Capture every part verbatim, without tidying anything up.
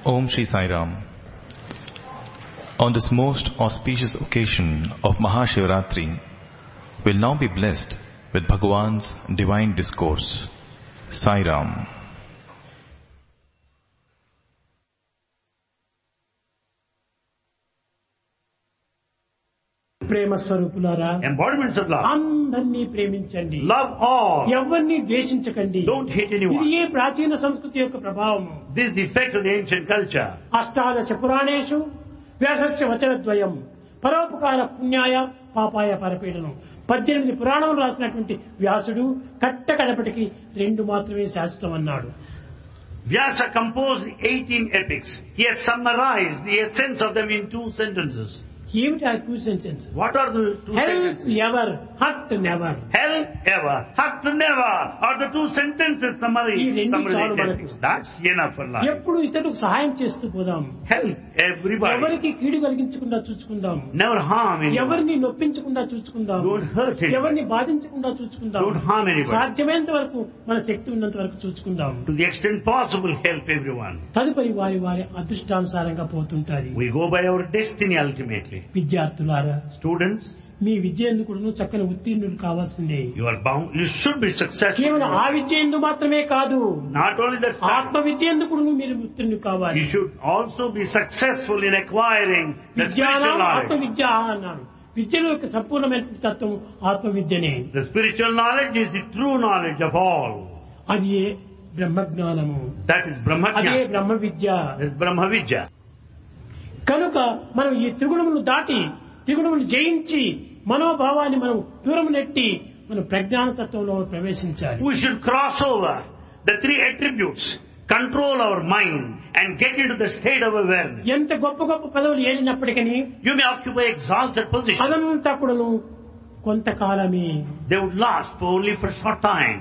Om Shri Sai Ram. On this most auspicious occasion of Mahashivratri, will now be blessed with Bhagavan's divine discourse. Sai Ram. ప్రేమ స్వరూపులారా, embodiments of love. అందరినీ ప్రేమించండి, Love all. ఎవరిని ద్వేషించకండి. Don't hate anyone. ఇది ఏ ప్రాచీన సంస్కృతి యొక్క ప్రభావం. This is the effect of the ancient culture. అష్టాదశ పురాణేషు వ్యాసస్య వచనద్వయం పరోపకార పుణ్యాయ పాపాయ పరపీడనం. పద్దెనిమిది పురాణం రాసినటువంటి వ్యాసుడు కట్ట కడపటికి రెండు మాత్రమే శాశ్వతం అన్నాడు. Vyasa composed eighteen epics. He has summarized the essence of them in two sentences. ఏమిటి ఆ two sentences? What are the two help sentences? Ever, hurt never. Hell ever, hurt never are the two sentences summary. ఈ రెండు summary చాలు the మనకు. epics. That's enough for life. ఎప్పుడు ఇతరులకు సహాయం చేస్తూ పోదాం. Help everybody. ఎవరికి కీడు కలిగించకుండా చూసుకుందాం. Never harm anyone. ఎవరిని నొప్పించకుండా చూసుకుందాం. Don't hurt anyone. ఎవరిని బాధించకుండా చూసుకుందాం. Don't harm anybody. సాధ్యమైనంత వరకు మన శక్తి ఉన్నంత వరకు చూసుకుందాం. To the extent possible, help everyone. తదుపరి వారి వారి అదృష్టానుసారంగా పోతుంటారు. We go by our destiny ultimately. విద్యార్థులారా, Students, మీ విద్య ఎందుకు చక్కని ఉత్తీర్ణులు కావాల్సిందే. you are bound, you should be successful. కేవలం ఆ విద్య ఎందు మాత్రమే కాదు, Not only that, ఆత్మ విద్య ఎందుకు మీరు ఉత్తీర్ణులు కావాలి. you should also be successful in acquiring the విద్యానం spiritual ఆత్మ knowledge. విద్య అన్నాడు. విద్యలో యొక్క సంపూర్ణమైన తత్వం ఆత్మ విద్యనే. The spiritual knowledge is the true knowledge of all. అది ఏ బ్రహ్మజ్ఞానము, That is అదే Brahmajnana. Brahma Vidya. That is Brahma Vidya. కనుక మనం ఈ త్రిగుణములు దాటి త్రిగుణములు జయించి మనోభావాన్ని మనం దూరం నెట్టి మనం ప్రజ్ఞాన తత్వంలో ప్రవేశించాలి. We should cross over the three attributes, control our mind and get into the state of awareness. ఎంత గొప్ప గొప్ప పదవులు ఏలినప్పటికీ You may occupy exalted position. అదంతా కూడాను కొంతకాలమే. They would last for only for a short time.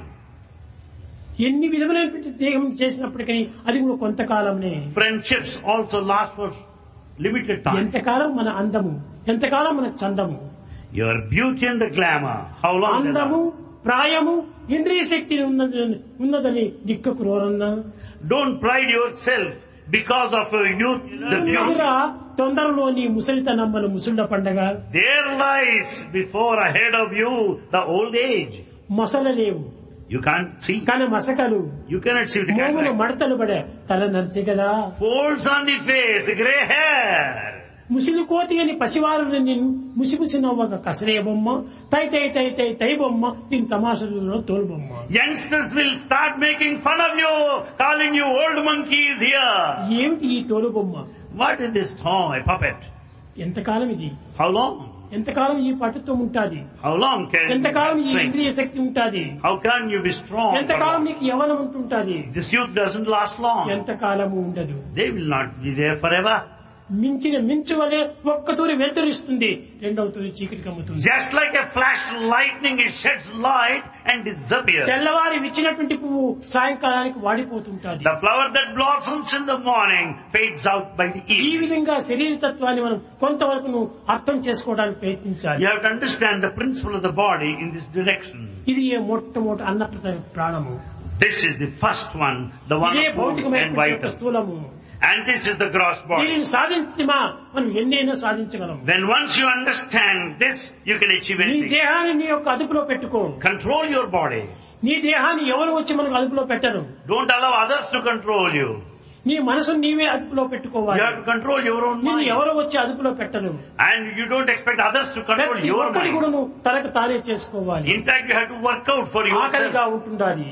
ఎన్ని విధములైనటువంటి దేహం చేసినప్పటికీ అది కూడా కొంతకాలమే. Friendships also last for limited time. ఎంతకాలం మన అందము, ఎంతకాలం మన చందము. Your beauty and the glamour, how long they అందము, last. ప్రాయము, ఇంద్రియ శక్తి ఉన్నదని ఉన్నదని దిక్కకు రోరన్నా. Don't pride yourself because of your youth, the ఎదుర beauty. తొందరలోని ముసలితనమ్మను ముసుళ్ళ పండగ. There lies before ahead of you the old age. మొసలలేవు You can't see. కానీ మసకలు, You cannot see the మోములు cataract. మడతలు పడే తల నరిసి కదా. Folds on the face, grey hair. ముసిలి కోతి అని పసివారుని ముసిముసి నవ్వక కసరే బొమ్మ, తై తై తై తై తై బొమ్మ, దీని తమాషలో తోలు బొమ్మ. Youngsters will start making fun of you, calling you old monkeys here. ఏమిటి ఈ తోలు బొమ్మ? What is this toy, puppet? ఎంతకాలం ఇది? How long? ఎంతకాలం ఈ పట్టుత్వం ఉంటాది? How long can ఎంతకాలం ఈ you drink? ఇంద్రియ శక్తి ఉంటాది? How can you be strong? ఎంతకాలం నీకు యవనం ఉంటుంటాది? This youth doesn't last long. ఎంతకాలము ఉండదు. They will not be there forever. మించిన మించు వలె ఒక్క తూరి వెలుతురిస్తుంది, రెండవ తూరి చీకటి కమ్ముతుంది. Just like a flash of lightning, it sheds light and disappears. తెల్లవారి విచ్చినటువంటి పువ్వు సాయంకాలానికి వాడిపోతుంటాది. The flower that blossoms in the morning fades out by the ఈ evening. విధంగా శరీర తత్వాన్ని మనం కొంతవరకు నువ్వు అర్థం చేసుకోవడానికి ప్రయత్నించాలి. You have to understand the principle of the body in this direction. ఇది ఏ మొట్టమొదటి అన్నప్రద ప్రాణము. This is the first one, the one ఇదే of food and భౌతికమైన vital. స్థూలము. And this is the gross body. దీనిని సాధించిమా మనం ఎన్నైనా సాధించగలం. When once you understand this, you can achieve నీ anything. దేహాన్ని నీ యొక్క అదుపులో పెట్టుకో. Control your body. నీ దేహాన్ని ఎవరు వచ్చి మనకు అదుపులో పెట్టరు. Don't allow others to control you. నీ మనసును నీవే అదుపులో You పెట్టుకోవాలి. have to control your own నిన్ను mind. ఎవరు వచ్చి అదుపులో పెట్టరు. And you don't expect others to control ప్రతి your ఒక్కటి కూడా mind. నువ్వు తనకు తానే చేసుకోవాలి. In fact, you have to work out for ఆకలిగా yourself. ఉంటుండాలి.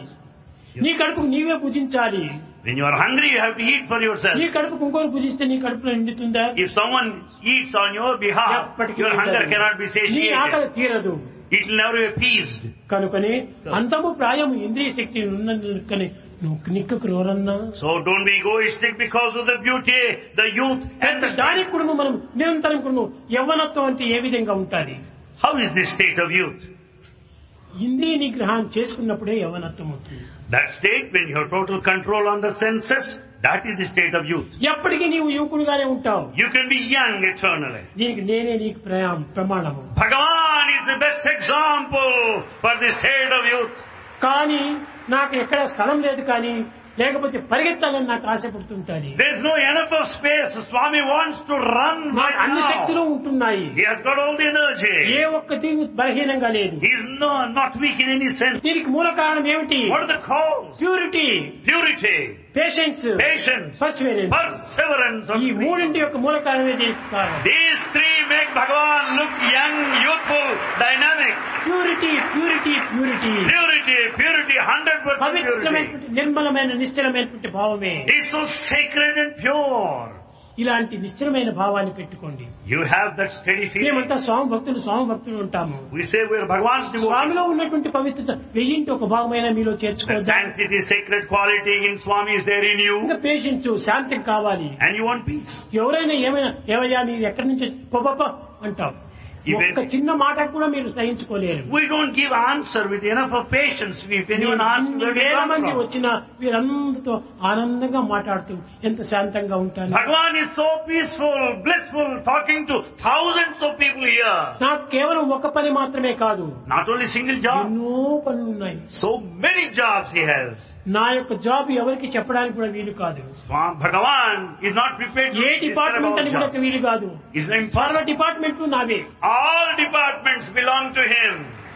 నీ కడుపుకు నీవే పూజించాలి. When you are hungry, you have to eat for yourself. నీ కడుపుకు ఇంకోరు పూజిస్తే నీ కడుపులో నిండుతుందా? If someone eats on your behalf, ఎప్పటికీ your hunger నిండదు. cannot be నీ ఆకలి satiated. తీరదు. It will never be appeased. కనుకనే అంతము ప్రాయము ఇంద్రియ శక్తి ఉన్నందుకని నువ్వు నిక్కకు రోరన్నా. So don't be egoistic because of the beauty, the youth and the దానికి strength. కూడా మనం నిరంతరం కూడా యవ్వనత్వం అంటే ఏ విధంగా ఉంటుంది? How is this state of youth? ఇంద్రియ నిగ్రహం చేసుకున్నప్పుడే యవ్వనత్వం అవుతుంది. That state when you have total control on the senses, that is the state of youth. ఎప్పటికీ నీవు యువకుడుగానే ఉంటావు. You can be young eternally. దీనికి నేనే నీకు ప్రయా- ప్రమాణము. Bhagavan is the best example for the state of youth. కానీ నాకు ఎక్కడ స్థలం లేదు, కానీ లేకపోతే పరిగెత్తాలని నాకు ఆశపడుతుంటాను. There's no enough of space. Swami wants to run right అన్ని శక్తులు now. ఉంటున్నాయి. He has got all the energy. ఏ ఒక్కటి బలహీనంగా లేదు. He is no, not weak in any sense. దీనికి మూల కారణం ఏమిటి? What are the cause? Purity, Purity, patience, patience, Perseverance. perseverance. of ఈ మూడింటి యొక్క మూల కారణమే దీనికి కారణం. These three make Bhagavan look young, youthful, dynamic. Purity, purity, purity. Purity, purity, one hundred percent purity. పవిత్రమైనటువంటి నిర్మలమైన నిశ్చలమైనటువంటి భావమే. It is so sacred and pure. ఇలాంటి నిశ్చలమైన భావాన్ని పెట్టుకోండి. You have that steady feeling. మేమంతా స్వామి భక్తులు స్వామి భక్తులు ఉంటాము. We say we are Bhagavan's devotees. స్వామిలో ఉన్నటువంటి పవిత్రత వెయ్యింటి ఒక భాగమైన మీలో The చేర్చుకోవద్దా? sanctity, sacred quality in Swami is there in you. ఇంకా పేషెన్స్, శాంతం కావాలి. And you want peace. ఎవరైనా ఏమైనా ఏమయ్యా మీరు ఎక్కడి నుంచి పొప్ప అంటాం. Even- ఒక్క చిన్న మాట కూడా మీరు సహించుకోలేరు. We don't give answer with enough of patience. If anyone asks where we వేల come మంది from. వచ్చినా వీరందరితో ఆనందంగా మాట్లాడుతూ ఎంత శాంతంగా ఉంటాను. Bhagavan is so peaceful, blissful, talking to thousands of people here. నాకు కేవలం ఒక పని మాత్రమే కాదు, Not only single job, ఎన్నో పనులు ఉన్నాయి. so many jobs he has. నా యొక్క జాబ్ ఎవరికి చెప్పడానికి కూడా వీలు కాదు. Swam- Bhagavan is not prepared to ఏ describe డిపార్ట్మెంట్ all అని కూడా jobs. వీలు కాదు. It's సర్వ impossible. డిపార్ట్మెంట్లు నావే. All departments belong to him.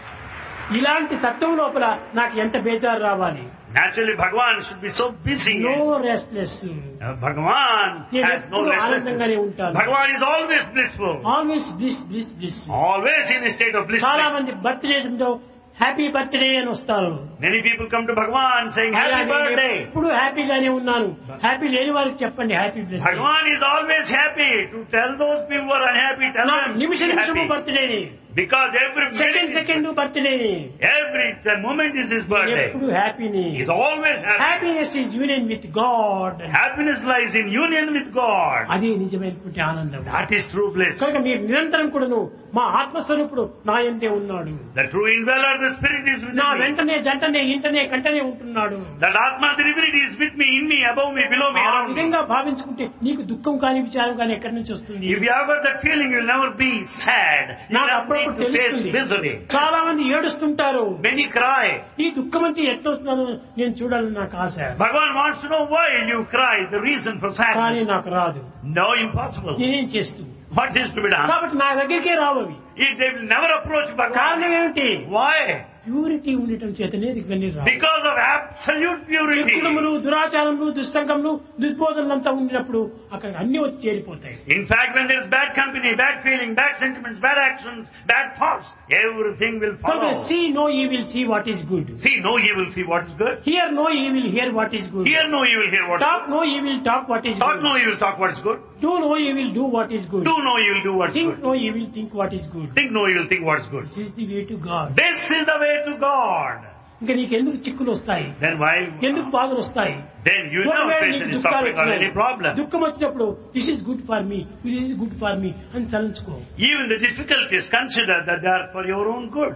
ఇలాంటి తత్వం లోపల నాకు ఎంత బేజారు రావాలి. Naturally, Bhagavan should be so busy. No restless. Uh, Bhagavan నేను has no ఎప్పుడూ ఆనందంగానే restlessness. ఉంటాను. Bhagavan is always blissful. Always bliss bliss bliss. Always in a state of bliss. చాలా మంది బర్త్డే హ్యాపీ బర్త్డే అని వస్తారు. Many people come to Bhagavan saying, Happy birthday. ఇప్పుడు హ్యాపీగానే ఉన్నాను. హ్యాపీ లేని వారికి చెప్పండి happy bless. Bhagavan is always happy. To tell those people who are unhappy, tell them నిమిష be నిమిషము happy. బర్త్డేని, Because every second minute, is- second బర్త్డేని, every moment is his birthday. ఎప్పుడు హ్యాపీని. He's always happy. Happiness is union with God. Happiness lies in union with God. అదే నిజమైనటువంటి ఆనందం. That is true bliss. కనుక మీరు నిరంతరం కూడాను మా ఆత్మస్వరూపుడు నా యందే ఉన్నాడు. The true indweller, the spirit is within నా me. వెంటనే జంటనే ఇంటనే కంటనే ఉంటున్నాడు. That Atma, the divinity is with me, in me, above me, below me, ఆ around me. విధంగా భావించుకుంటే నీకు దుఃఖం కాని విచారం కానీ ఎక్కడి నుంచి వస్తుంది? If you have got that feeling, you'll never be sad. You'll నాకు never అప్పుడప్పుడు need to face తెలుస్తుంది. misery. చాలా మంది ఏడుస్తుంటారు. Many cry. ఈ దుఃఖం అంతా ఎట్లా వస్తున్నాను నేను చూడాలని నాకు ఆశ. Bhagavan wants to know why you cry, the reason for కానీ sadness. నాకు రాదు. No, impossible. నేనేం చేస్తూ What is to be done? కాబట్టి నా దగ్గరికే రావు అవి. If they will never approach కారణం Bhagavan. ఏమిటి? Why? ప్యూరిటీ ఉండటం చేతనే ఇవన్నీ రావు. Because of absolute purity. దుఃఖములు, దురాచారములు, దుస్సంగములు, దుర్బోధనలంతా ఉండినప్పుడు అక్కడ అన్ని వచ్చి చేరిపోతాయి. In fact, when there is bad company, bad feeling, bad sentiments, bad actions, bad thoughts, everything will follow. See no evil see what is good. See no evil, see what is good. Hear no evil hear what is good. Hear no evil, hear what is talk good. No evil talk what is Talk good. no evil, talk what is good. Do no evil do what is good. Do no evil, do what is think good. No evil think what is good. Think no evil, think what is good. This is the way to God. This is the way to God. ఇంకా నీకు ఎందుకు చిక్కులు వస్తాయి? Then why? ఎందుకు బాధలు వస్తాయి? Then you know ఒకవేళ patient నీకు is దుఃఖాలు suffering or any వచ్చినాయి. problem. దుఃఖం వచ్చినప్పుడు this is good for me, this is good for me అని చలించుకో. Even the difficulties, consider that they are for your own good.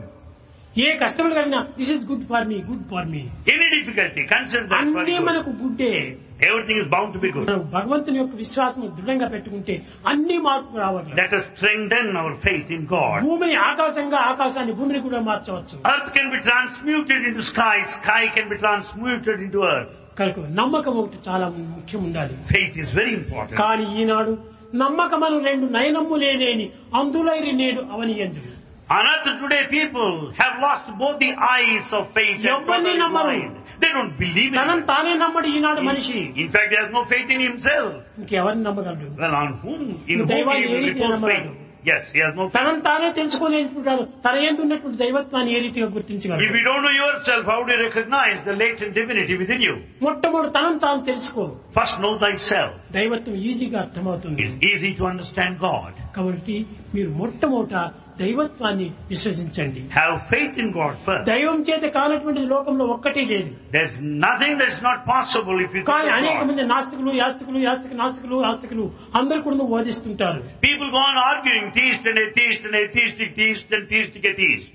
ఏ కష్టములు కలిగినా this is good for me, good for me. Any difficulty, consider that for అన్నీ your good. మనకు గుడ్డే. Everything is bound to be good. మనం భగవంతుని యొక్క విశ్వాసం దృఢంగా పెట్టుకుంటే అన్ని మార్పు రావాలి. Let us strengthen our faith in God. భూమిని ఆకాశంగా, ఆకాశాన్ని భూమిని కూడా మార్చవచ్చు. Earth can be transmuted into sky, sky can be transmuted into earth. కనుక నమ్మకం ఒకటి చాలా ముఖ్యం ఉండాలి. Faith is very important. కానీ ఈనాడు నమ్మకమను రెండు నయనమ్ములే లేని అందులైరి నేడు అవనియందు. On earth today, people have lost both the eyes of faith and ఎవరిని brotherly నమ్మరు. mind. They don't believe in తనను it. తానే నమ్మడు ఈనాడు మనిషి. In fact, he has no faith in himself. ఇంకెవరిని నమ్మగలడు? Well, on whom, in whom దైవాన్ని he A will రీతిగా repose నమ్మగలడు? faith? Yes, he has no faith. తనను తానే తెలుసుకోలేనుకుంటాడు. తన యందు ఉన్నటువంటి దైవత్వాన్ని ఏ రీతిగా If గుర్తించగలడు? you don't know yourself, how do you recognize the latent divinity within you? మొట్టమొదటి తనను తాను తెలుసుకో. First know thyself. దైవత్వం ఈజీగా అర్థమవుతుంది. It's easy to understand God. కాబట్టి మీరు మొట్టమొదట దైవత్వాన్ని విశ్వసించండి. Have faith in God first. దైవం చేత కానటువంటి లోకంలో ఒక్కటి లేదు. There's nothing that's not possible if you think కానీ of అనేక God. మంది నాస్తికులు, యాస్తికులు, యాస్తిక నాస్తికులు, ఆస్తికులు అందరూ కూడా బోధిస్తుంటారు. People go on arguing, theist and atheist and atheistic theist and theistic atheist.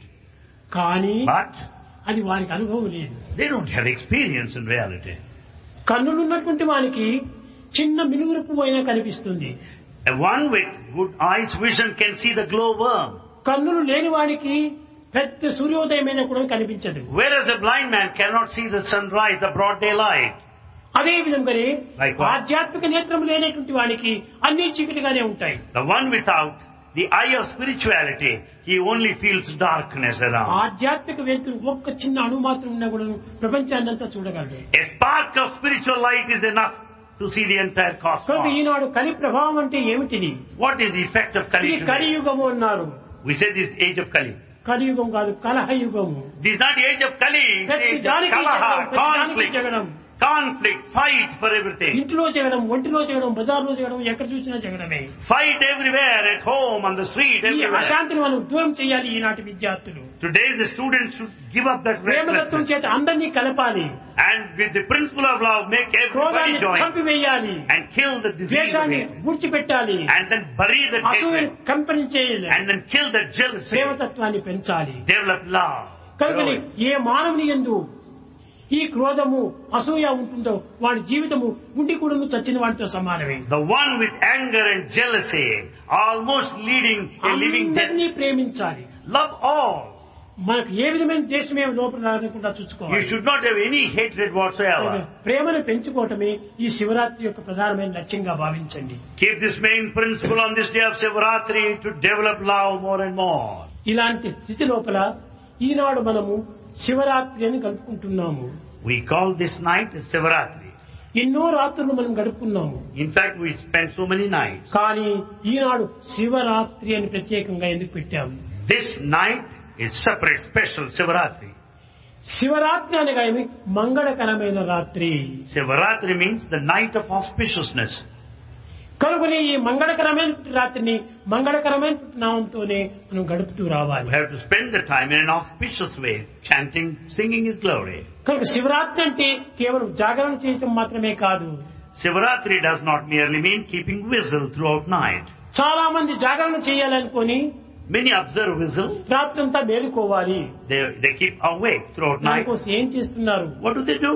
కానీ But అది వారికి అనుభవం లేదు. they don't have experience in reality. కన్నులున్నటువంటి వానికి చిన్న మినుగురుపు అయినా కనిపిస్తుంది. And one with good eyes vision can see the glowworm. కన్నులు లేని వాడికి పెద్ద సూర్యోదయమైన కూడా కనిపించదు. Whereas a blind man cannot see the sunrise, the broad daylight. అదే విధంగానే Likewise. ఆధ్యాత్మిక నేత్రం లేనటువంటి వాడికి అన్ని చీకటిగానే ఉంటాయి. The one without the eye of spirituality, he only feels darkness around. ఆధ్యాత్మిక వెలుతురు ఒక్క చిన్న అణు మాత్రం ఉన్నా కూడా ప్రపంచాన్ని అంతా చూడగలడు. A spark of spiritual light is enough to see the entire కనుక cosmos. ఈనాడు కలి ప్రభావం అంటే ఏమిటిది? What is the effect of Kali ఇది today? కలియుగము అన్నారు. We say this age of Kali. కలియుగం కాదు, కలహయుగము. This is not the age of Kali. It's the ప్రతి age of దానికి Kalaha, జగడం, ప్రతి దానికి conflict, Jagadam. conflict, fight for everything. ఇంట్లో జగడం, ఒంటిలో జగడం, బజార్లో జగడం, ఎక్కడ చూసినా జగడమే. Fight everywhere, at home, on the street, ఈ everywhere. అశాంతిని మనం దూరం చేయాలి ఈనాటి విద్యార్థులు. Today the students should give up that ప్రేమతత్వం restlessness. చేత అందరినీ కలపాలి. And with the principle of love, make everybody క్రోధాన్ని join. చంపివేయాలి. And kill the disease of ద్వేషాన్ని hate. పూడ్చిపెట్టాలి. And then bury the అసూయని hatred. కంపెనీ చేయాలి. And then kill the jealousy. ప్రేమతత్వాన్ని పెంచాలి. Develop love. కనుకని ఏ మానవుని యందు ఈ క్రోధము అసూయ ఉంటుందో వాడి జీవితము ఉండి కూడా చచ్చిన వాడితో సమానమే. The one with anger and jealousy, almost leading a living death. అందరినీ ప్రేమించాలి. Love all. మనకు ఏ విధమైన దేశమే లోపల రాకుండా You చూసుకోవాలి. should not have any hatred whatsoever. ప్రేమను పెంచుకోవటమే ఈ శివరాత్రి యొక్క ప్రధానమైన లక్ష్యంగా భావించండి. Keep this main principle on this day of Shivaratri to develop love more and more. ఇలాంటి స్థితి లోపల ఈనాడు మనము శివరాత్రి అని గడుపుకుంటున్నాము. We call this night Shivaratri. ఎన్నో రాత్రులు మనం గడుపుకున్నాము. In fact, we spent so many nights. కానీ ఈనాడు శివరాత్రి అని ప్రత్యేకంగా ఎందుకు పెట్టాము? This night is separate, special Shivaratri. Shivaratri అనగా ఏమి? మంగళకరమైన రాత్రి. Shivaratri means the night of auspiciousness. కనుకని ఈ మంగళకరమైన రాత్రిని మంగళకరమైన నామంతోనే మనం గడుపుతూ రావాలి. We have to spend the time in an auspicious way, chanting, singing His glory. కనుక శివరాత్రి అంటే కేవలం జాగరణ చేయటం మాత్రమే కాదు. Shivaratri does not merely mean keeping vigil throughout night. చాలా మంది జాగరణ చేయాలనుకొని Many observe vigil. రాత్రంతా మేలుకోవాలి. They, they keep awake throughout night. దానికోసం ఏం చేస్తున్నారు? What do they do?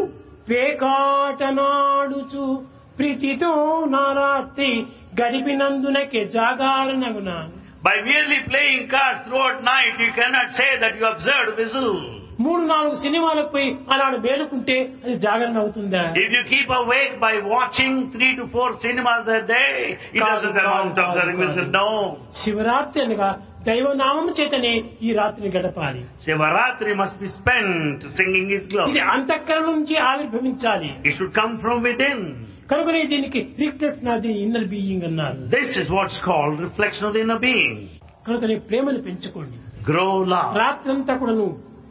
పేకాటనాడుచు ప్రీతితో నారాత్రి గడిపినందునకే జాగరణగున. By merely playing cards throughout night, you cannot say that you observed vigil. మూడు నాలుగు సినిమాలకు పోయి అలాడు మేలుకుంటే అది జాగరణ అవుతుందా? If you keep awake by watching three to four cinemas a day, it doesn't amount to observing vigil. No. Shivaratri అనగా దైవనామం చేతనే ఈ రాత్రిని గడపాలి. Shivaratri must be spent singing His ఇది glory. అంతఃకరణ నుంచి ఆవిర్భవించాలి. It should come from within. కనుకనే దీనికి reflection of the inner being అన్నారు. This is what's called reflection of the inner being. కనుకనే ప్రేమను పెంచుకోండి. Grow love. రాత్రంతా కూడాను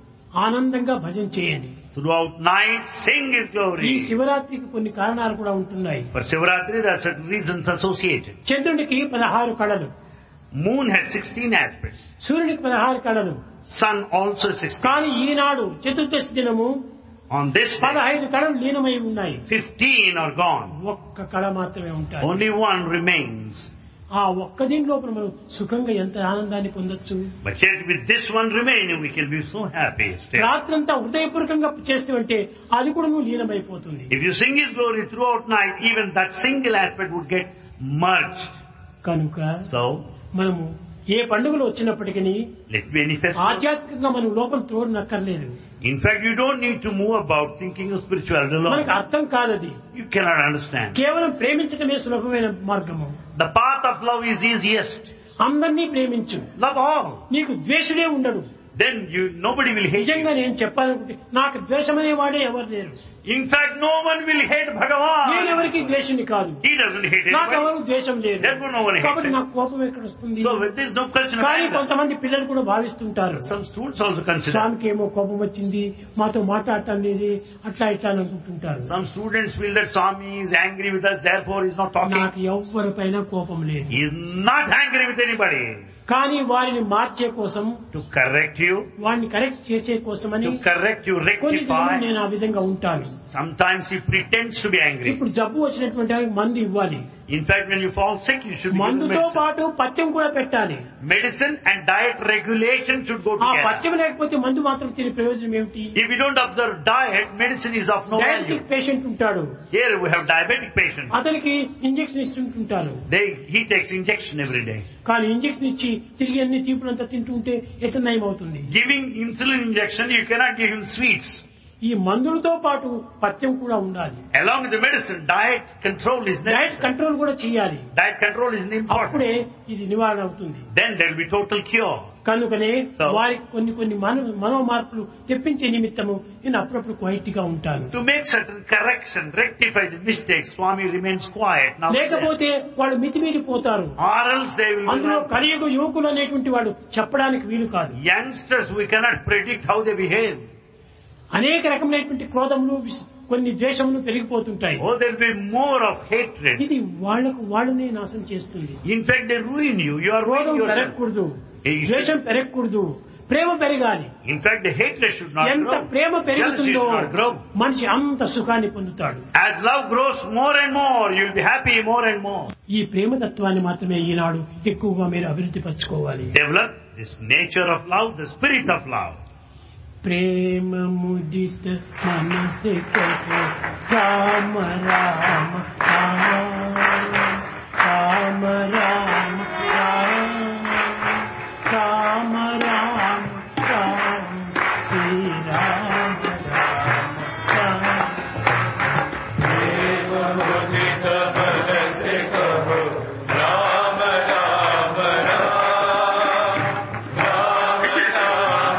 ఆనందంగా భజన చేయండి. Throughout night, sing His ఈ glory. శివరాత్రికి కొన్ని కారణాలు కూడా ఉంటున్నాయి. For Shivaratri, there are certain reasons associated. చంద్రునికి పదహారు కళలు, Moon has sixteen aspects. సూర్యునికి పదహారు కళలు. Sun also sixteen. కానీ ఈనాడు చతుర్దశి దినము On this day, పదహైదు కళలు లీనమై ఉన్నాయి. fifteen are gone. ఒక్క కళ మాత్రమే ఉంటాయి. Only one remains. ఆ ఒక్క దీని లోపల మనం సుఖంగా ఎంత ఆనందాన్ని పొందొచ్చు. But yet with this one remaining, we can be so happy still. రాత్రంతా హృదయపూర్వకంగా చేస్తుంటే అది కూడా నువ్వు లీనమైపోతుంది. If you sing His glory throughout night, even that single aspect would get merged. కనుక So, మనము ఏ పండుగలు వచ్చినప్పటికీ let be any festival. ఆధ్యాత్మికంగా మనం లోపల తోడనక్కర్లేదు. In fact, you don't need to move about thinking of spirituality మనకు alone. అర్థం కాదది. You cannot understand. కేవలం ప్రేమించడమే సులభమైన మార్గము. The path of love is easiest. అందరినీ ప్రేమించు. Love all. నీకు ద్వేషుడే ఉండడు. Then you nobody will hate నిజంగా you. నేను చెప్పాలనుకుంటే నాకు ద్వేషమనే వాడే ఎవరు లేరు. In fact, no one will hate నేను Bhagavan. ఎవరికి ద్వేషుని కాదు. He doesn't hate నాకు anybody. ఎవరు ద్వేషం లేదు. Therefore, no one hates కాబట్టి him. నాకు కోపం ఎక్కడ వస్తుంది? So there is no question of కానీ anger. కొంతమంది పిల్లలు కూడా భావిస్తుంటారు, Some students also consider. స్వామికి ఏమో కోపం వచ్చింది, మాతో మాట్లాడటం లేదు, అట్లా ఇట్లా అని అనుకుంటుంటారు. Some students feel that Swami is angry with us, therefore he is not talking. నాకు ఎవరిపైన కోపం లేదు. He is not angry with anybody. కానీ వారిని మార్చే కోసం, To correct you, వారిని కరెక్ట్ చేసే కోసమని to correct you, కొన్ని దినాలు rectify. నేను ఆ విధంగా ఉంటాను. Sometimes he pretends to be angry. ఇప్పుడు జబ్బు వచ్చినటువంటి వారికి మందు ఇవ్వాలి. In fact, when you fall sick, you should be given మందుతో medicine. పాటు పథ్యం కూడా పెట్టాలి. Medicine and diet regulation should go ఆ together. పథ్యం లేకపోతే మందు మాత్రం తినే ప్రయోజనం ఏమిటి? If you don't observe diet, medicine is of no value. Diabetic patient ఉంటాడు, Here we have diabetic patient. అతనికి ఇంజెక్షన్ ఇస్తుంటారు. They, he takes injection every day. కానీ ఇంజెక్షన్ ఇచ్చి తిరిగి అన్ని తీపులంతా తింటుంటే ఎట్లా నయం అవుతుంది? Giving insulin injection, you cannot give him sweets. ఈ మందులతో పాటు పథ్యం కూడా ఉండాలి. Along with the medicine, diet control is diet necessary. Control కూడా చేయాలి. Diet control is important. అప్పుడే ఇది నివారణ అవుతుంది. Then there will be total cure. కనుకనే So- వారికి కొన్ని కొన్ని మన మనో మార్పులు తెప్పించే నిమిత్తము నేను అప్పుడప్పుడు క్వైట్ గా ఉంటాను. To make certain correction, rectify the mistakes, Swami remains quiet now. and then. లేకపోతే వాళ్ళు మితిమీరిపోతారు. Or else they will అందులో be కలియుగ యువకులు అనేటువంటి వాడు చెప్పడానికి వీలు కాదు. youngsters. We cannot predict how they behave. అనేక రకమైనటువంటి క్రోధములు విస్- కొన్ని ద్వేషములు పెరిగిపోతుంటాయి. Oh, there will be more of hatred. ఇది వాళ్లకు వాళ్ళనే నాశనం చేస్తుంది. In fact, they ruin you. You are క్రోధం ruining yourself. పెరగకూడదు, Hey, you ద్వేషం పెరగకూడదు, ప్రేమ పెరగాలి. In fact, the hatred should not ఎంత grow. ప్రేమ Jealousy పెరుగుతుందో should not grow. మనిషి అంత సుఖాన్ని పొందుతాడు. As love grows more and more, you will be happy more and more. ఈ ప్రేమ తత్వాన్ని మాత్రమే ఈనాడు ఎక్కువగా మీరు అభివృద్ధి పరచుకోవాలి. Develop this nature of love, the spirit of love. ప్రేమ ముదిత మనసే కహో రామ రామ రామ రామ రామ రామ రామ రామ శ్రీ రామ రామ प्रेम मुदित मन से कहो राम राम राम राम राम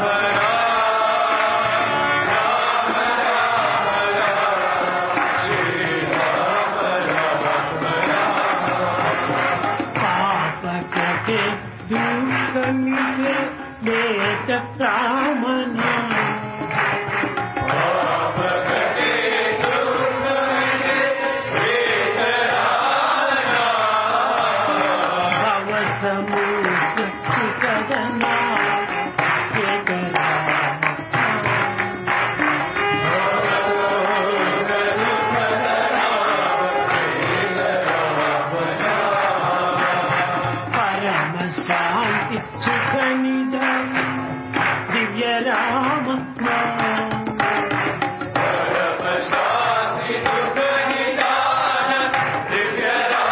राम श्री राम राम पाप कटे दुख मिले लेत राम नाम पाप कटे दुख मिले वेद राम नाम भव समुद्र सुखदना एक राम परम शांति सुख निधान दिव्य राम नाम परम शांति सुख निदान दिव्य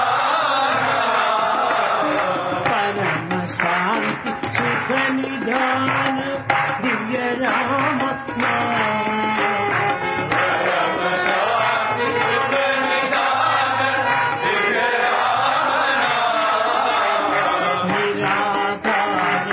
परम शांति सुख निधान दिव्य राम नाम परम शांति सुख निदान दिव्य निराधार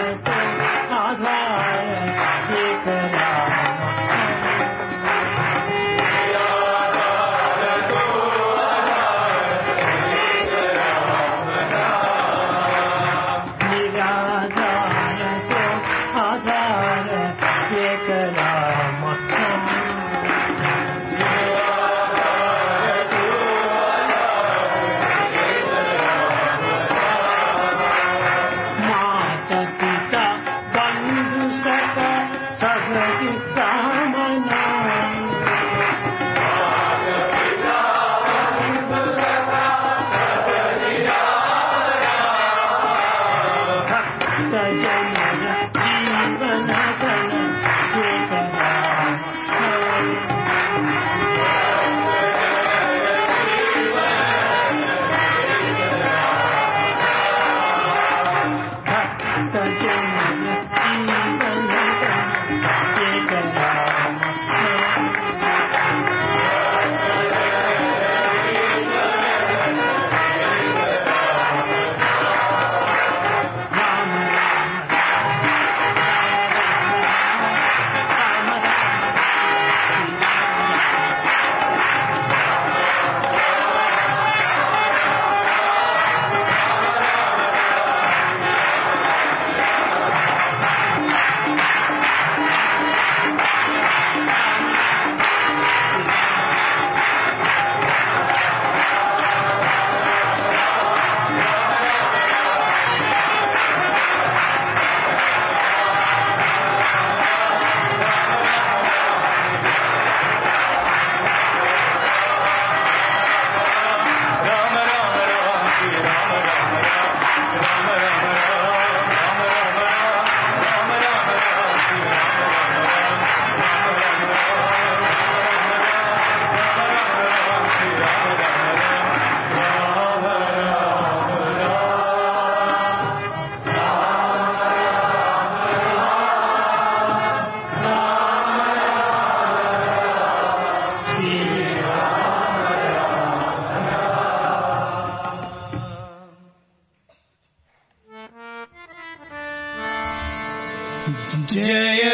जय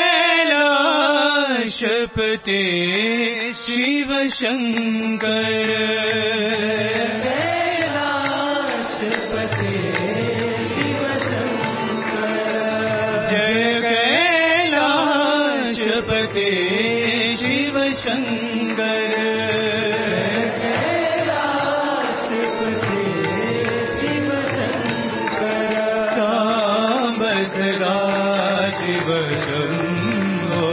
कैलाशपते शिव शंकर कैलाशपते शिव शंकर जय कैलाशपते शिव शंकर कैलाशपते शिव शंकर सांब सदा शिव शंभो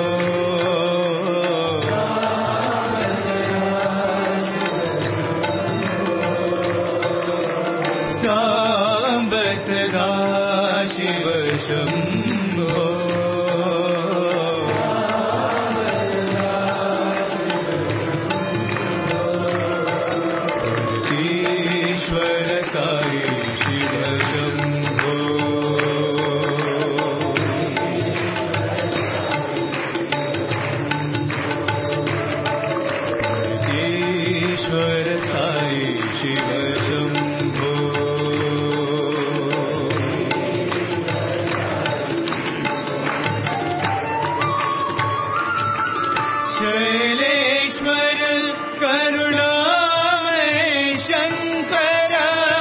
सांब सदा शिव शंभो ईश्वर साई शिव शंभो ईश्वर साई शिव शंभो शैलेश्वर करुणामय शंकर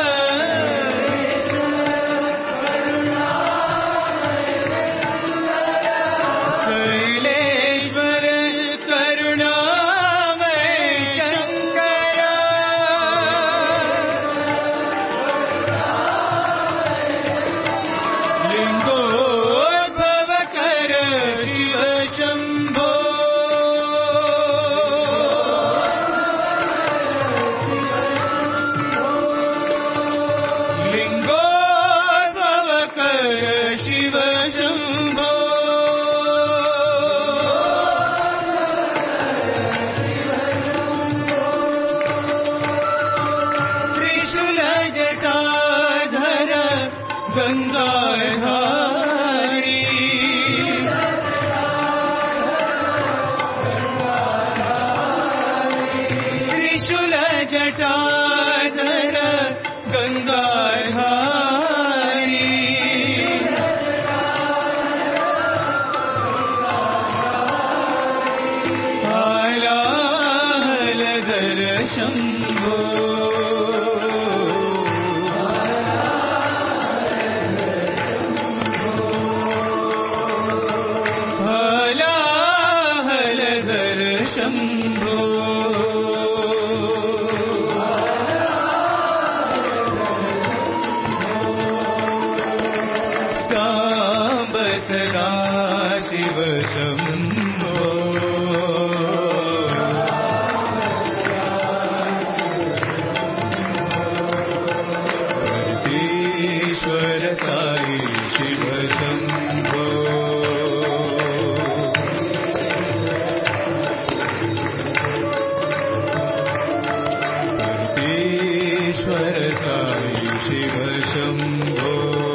शैलेश्वर करुणामय शंकर लिंगोद्भव कर शिव शंभो लिंगोद्भव कर शिव शंभो त्रिशूल जटाधर गंगाधारी त्रिशूल जटाधर गंगाधारी हालाहलधर शंभो हालाहलधर शंभो सांब सदा शिव शंभो ईश्वर साई शिव शंभो ईश्वर साई शिव शंभो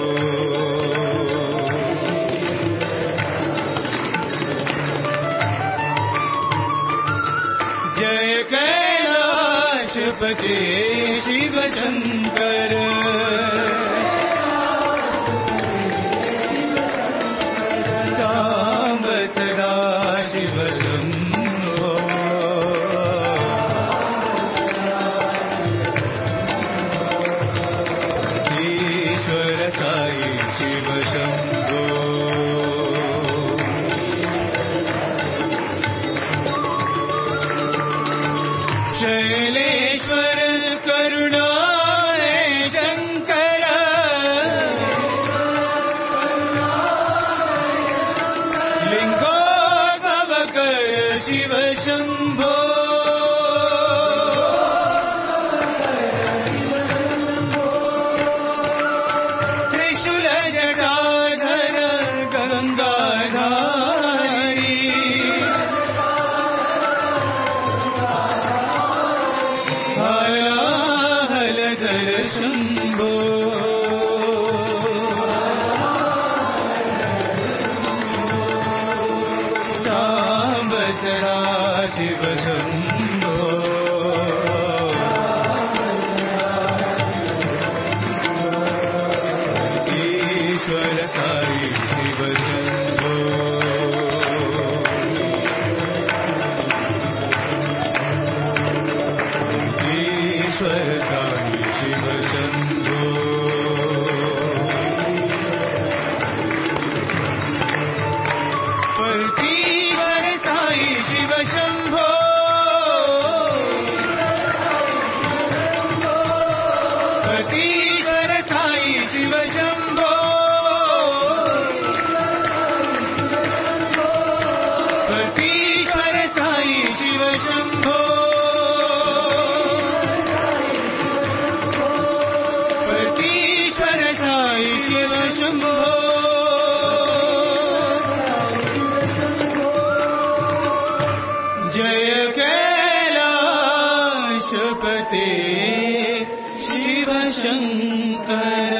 जय कैलाशपते शिव शंकर सांब सदा शिव शंभो ईश्वर साई शिव शंभो शैलेश्वर करुणामय शंकर ईश्वर साई शिव शंभो परतीश्वर साई शिव शंभो परतीश्वर साई शिव शंभो परतीश्वर साई शिव शंभो परतीश्वर साई शिव शंभो जय कैलाशपते शिव शंकर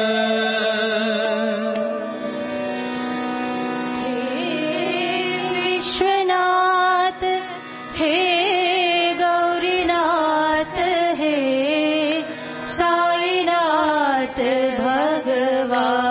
विश्वनाथ हे गौरीनाथ हे साईनाथ भगवान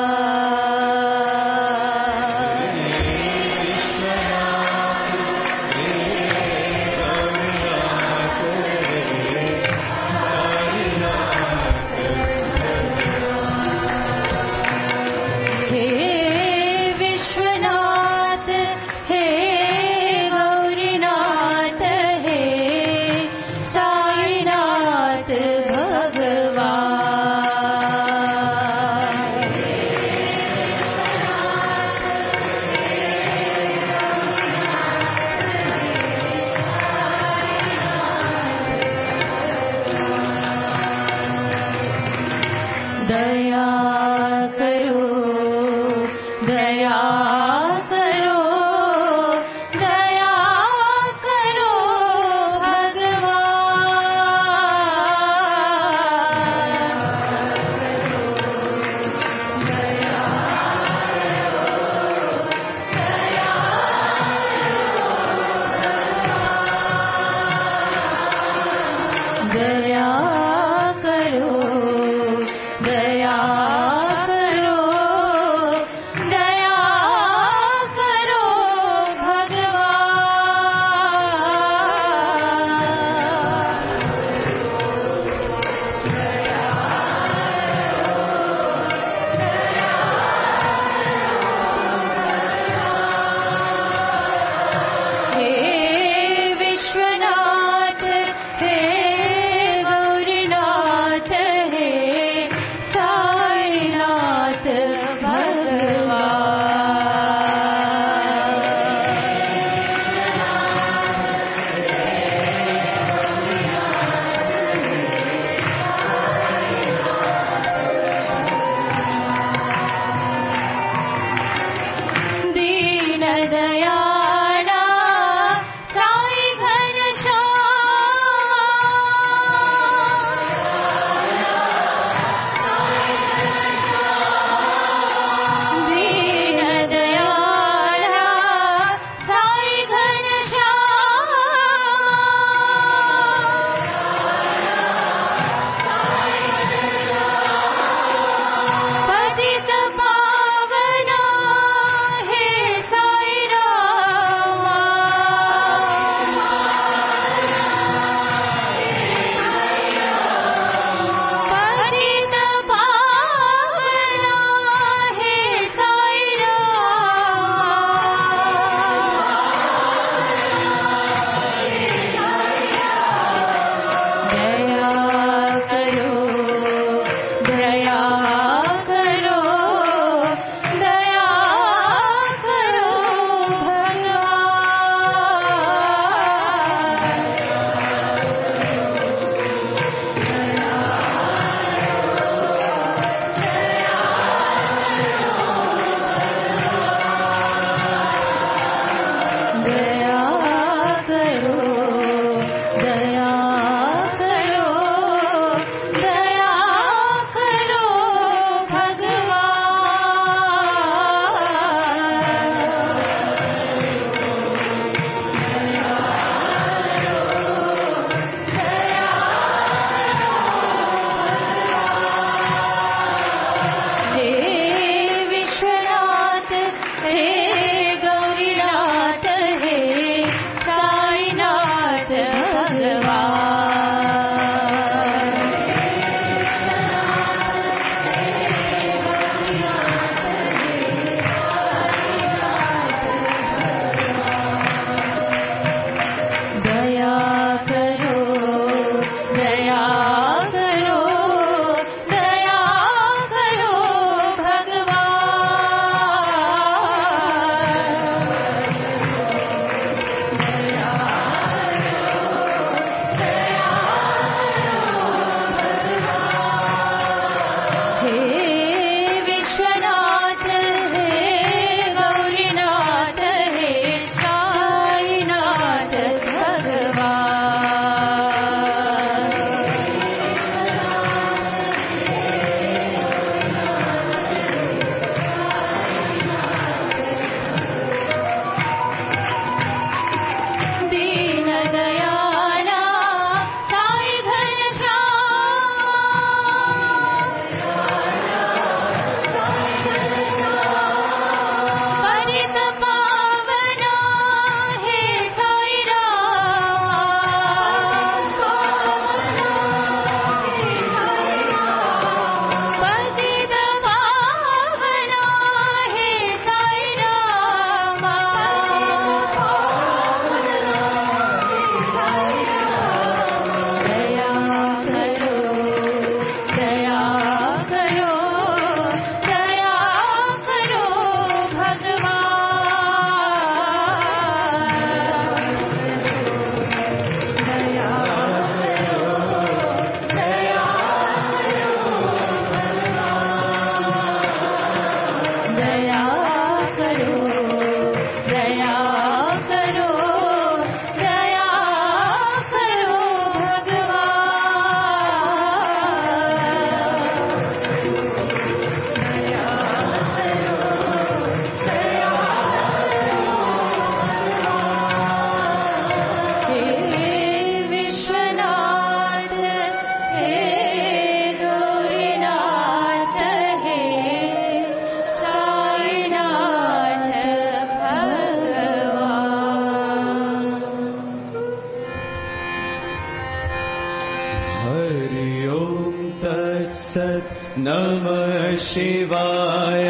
तत्सत् नमः शिवाय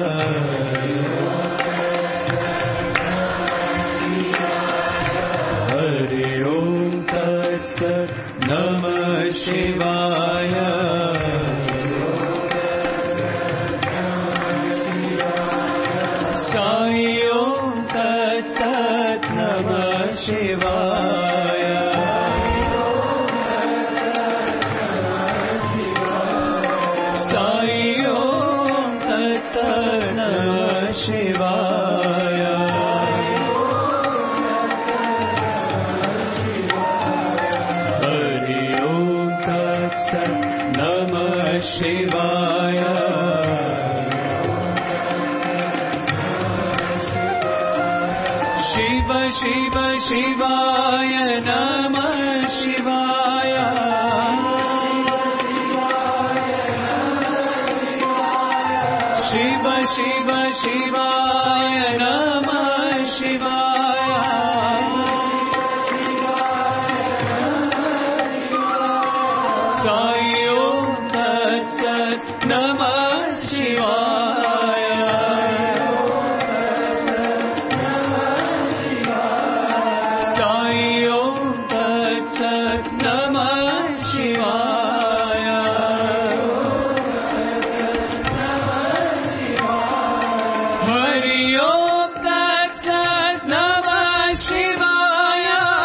हरि ओम तत्सत् नमः शिवाय साई ओम तत्सत् नमः शिवाय साई ओम तत्सत् नमः शिवाय हरि ओम तत्सत् नमः शिवाय शिव शिव शिवाय नमः शिवाय शिव शिव शिवाय नमः शिवाय साई ओम तत्सत् नमः शिवाय साई ओम तत्सत् नमः शिवाय हरि ओम तत्सत् नमः शिवाय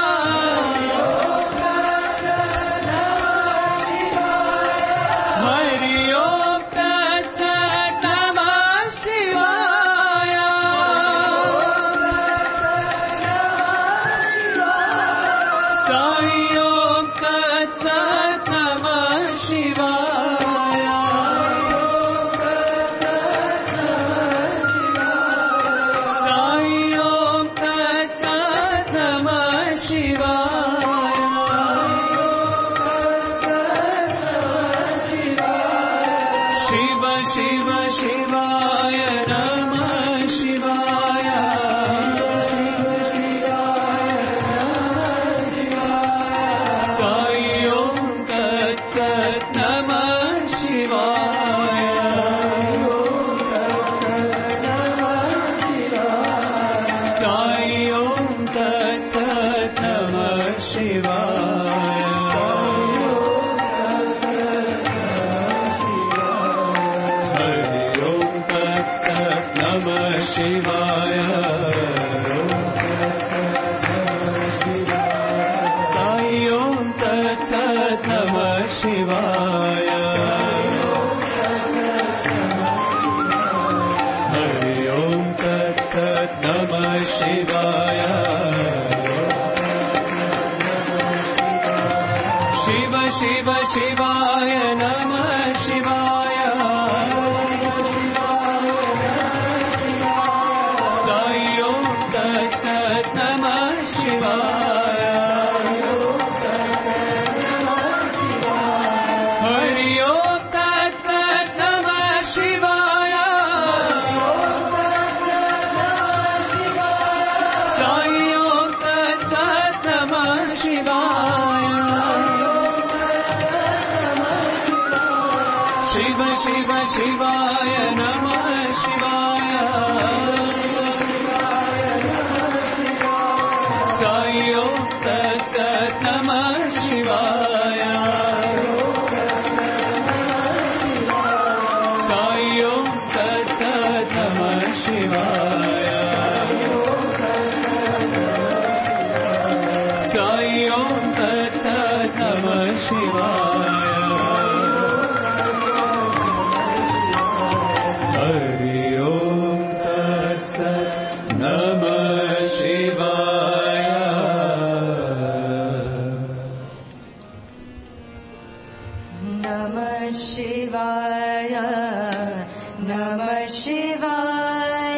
हरि ओम तत्सत् नमः शिवाय साई ओम तत्सत् नमः शिवाय साई ओम तत्सत् नमः शिवाय शिव शिव शिवाय नमः शिवाय साई ओम तत्सत् नमः शिवाय साई ओम तत्सत् नमः शिवाय हरि ओम तत्सत् नमः शिवाय साई ओम तत्सत् नमः शिवाय हरि ओम तत्सत् नमः शिवाय शिव शिव शिवाय नमः शिवाय साई ओम तत्सत् नमः शिवाय हरि ओम तत्सत् नमः शिवाय साई ओम तत्सत् नमः शिवाय शिव शिव शिवाय नमः शिवाय साई ओम तत्सत् नमः शिवाय साई ओम तत्सत् नमः शिवाय साई ओम तत्सत् नमः शिवाय हरि ओम तत्सत् नमः शिवाय नमः शिवाय नमः शिवाय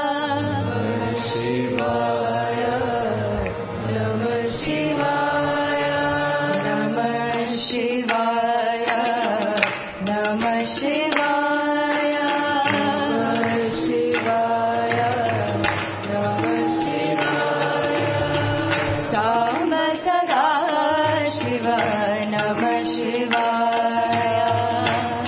शिवाय नमः शिवाय नमः शिवाय नमः शिवाय नमः शिवाय नमः शिवाय साम सदा शिव नमः शिवाय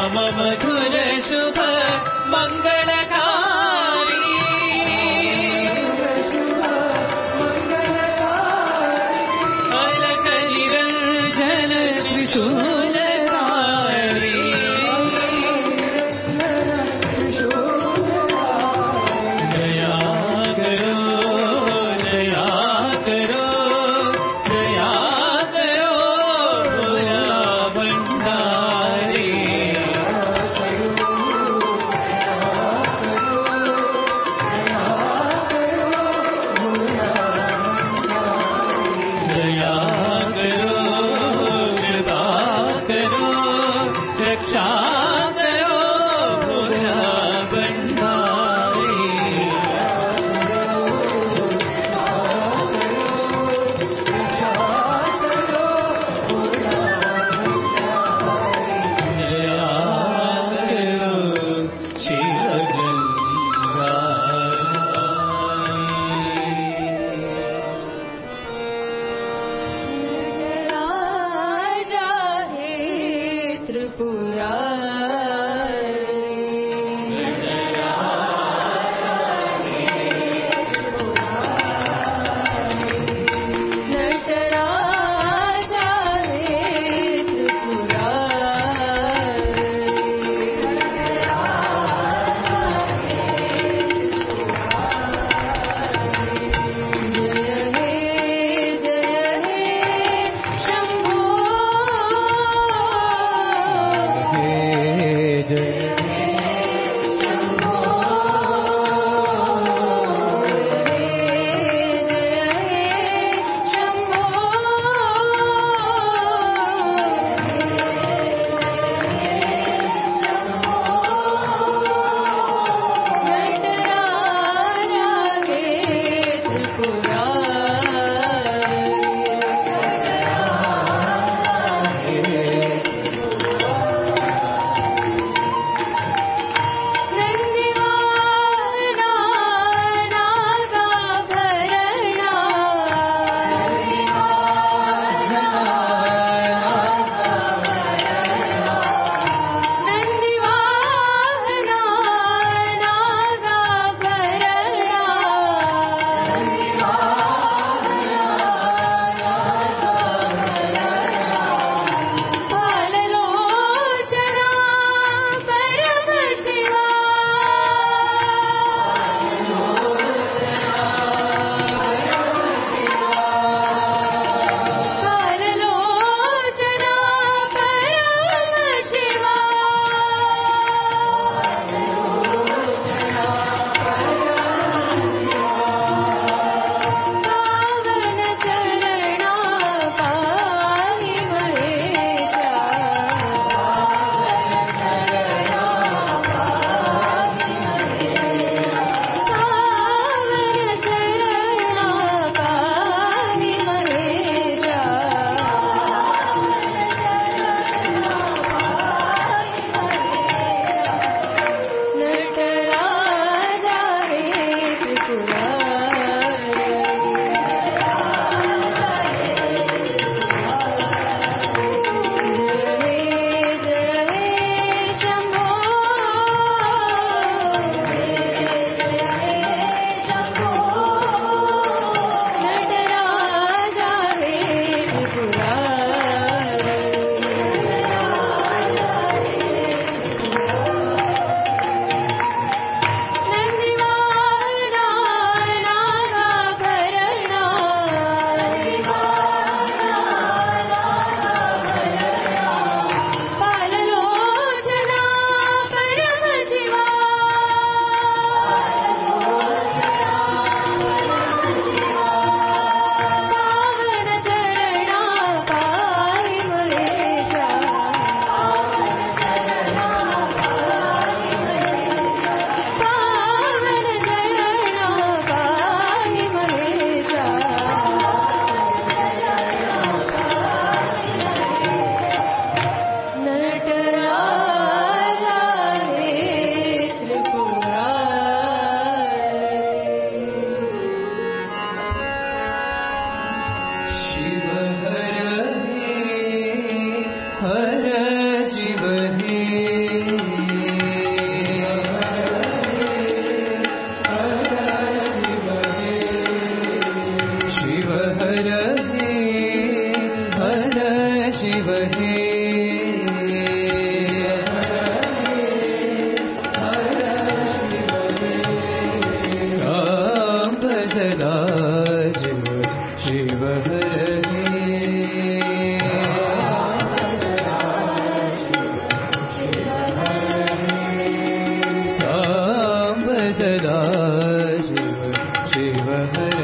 नाम मधुर शुभ मंगलकारी अलक निरंजन त्रिशूलधारी दया करो दया करो दया करो भोला भंडारी दया करो कृपा करो रक्षा करो भोला भंडारी दया करो चिरगंगारी राजा हे त्रिपुरारी नटराजा हे त्रिपुरारी जय हे जय हे शंभो हे सदा शिव शिव हर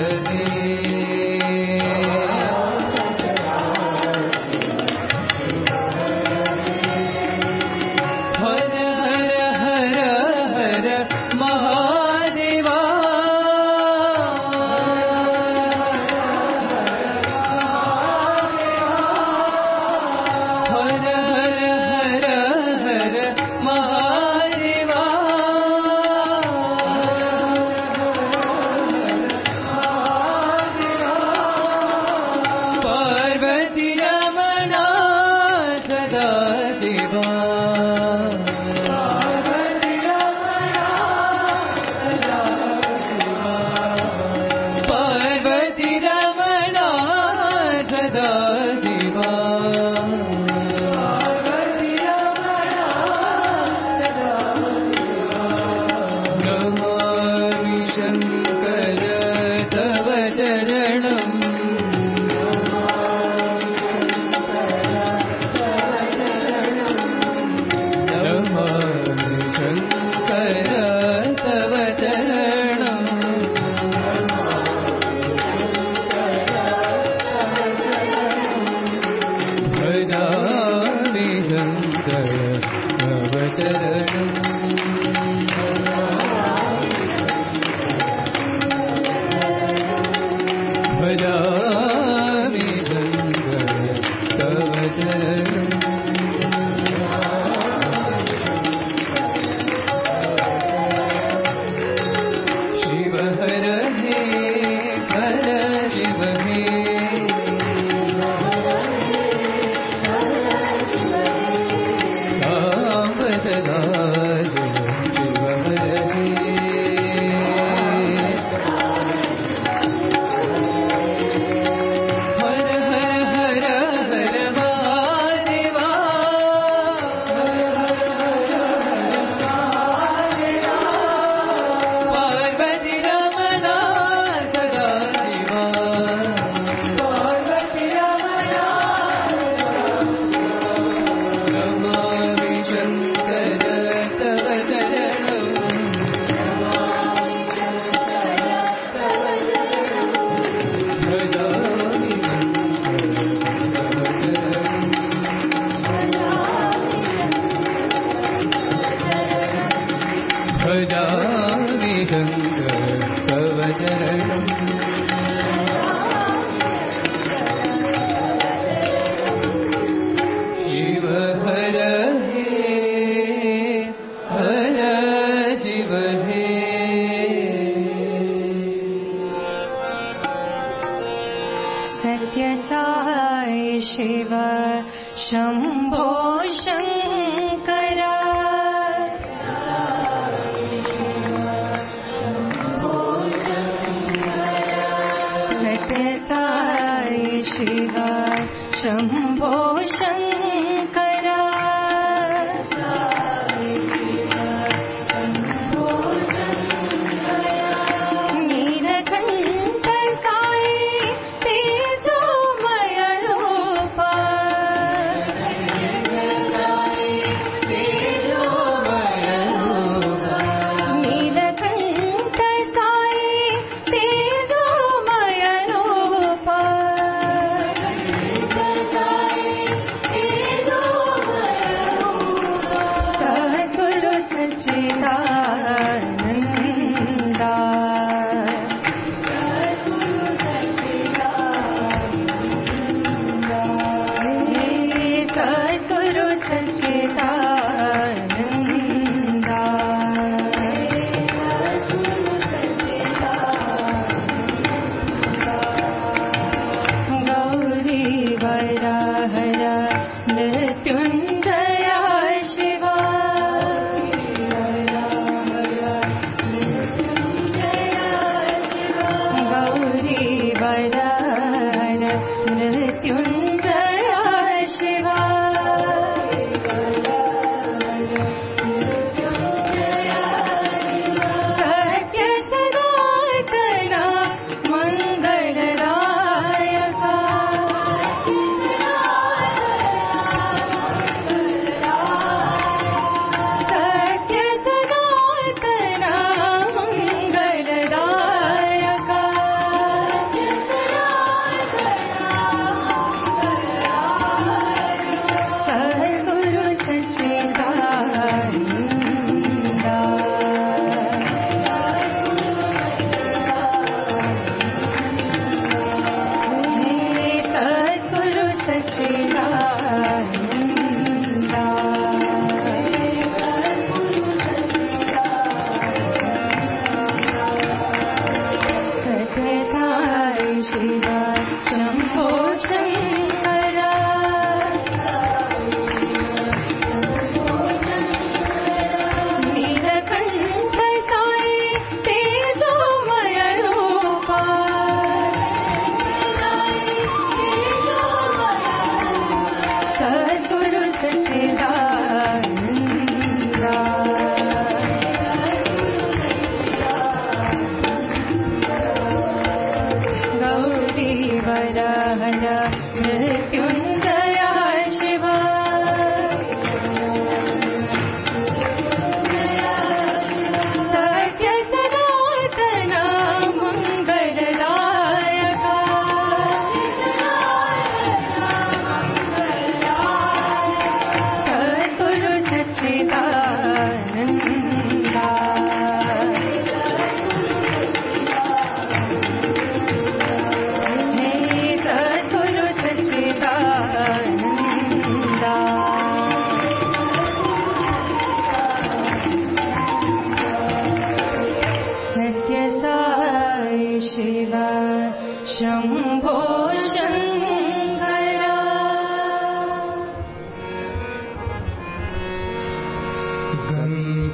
Bye.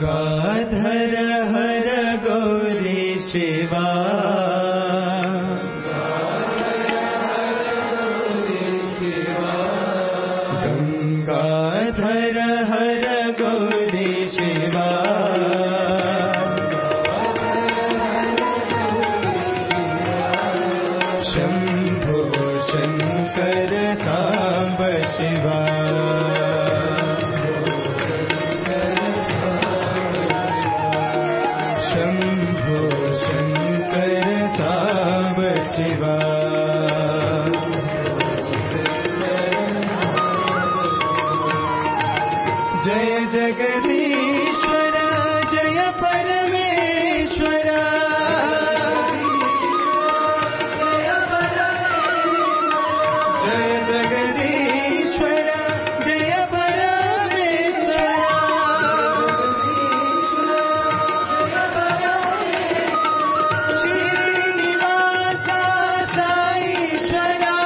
गंगाधर हर गौरी शिवा गंगाधर हर गौरी शिवा शंभो शंकर सांब शिवा शंभो शंकर सांब शिवा जय जगदीश्वर जय परमेश्वर जय जगदीश्वर जय परमेश्वर श्रीनिवास साईश्वरा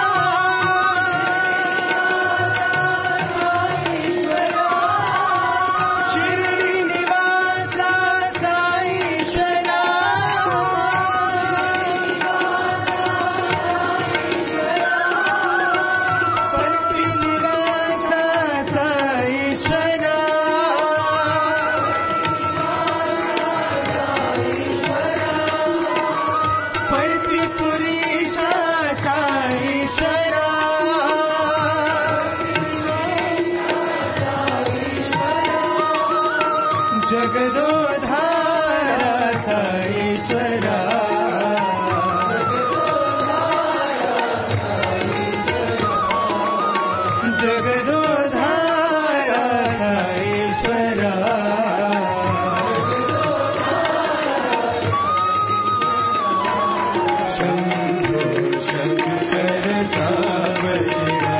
श्रीनिवास साईश्वरा पतिनिवास साईश्वरा पतिपुरीश साईश्वरा जगदोधारा साईश्वरा जगदोधारा साईश्वरा शंभो शंकर सांब शिवा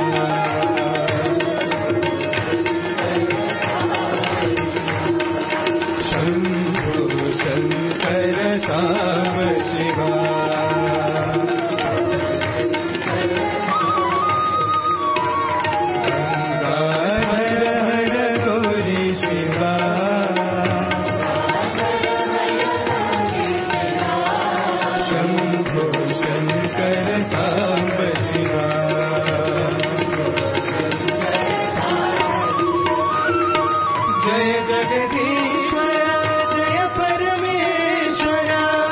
शंभो शंकर सांब शिवा गंगाधर हर गौरी शिवा शंभो शंकर सांब शिवा जय जगदीश्वर जय परमेश्वर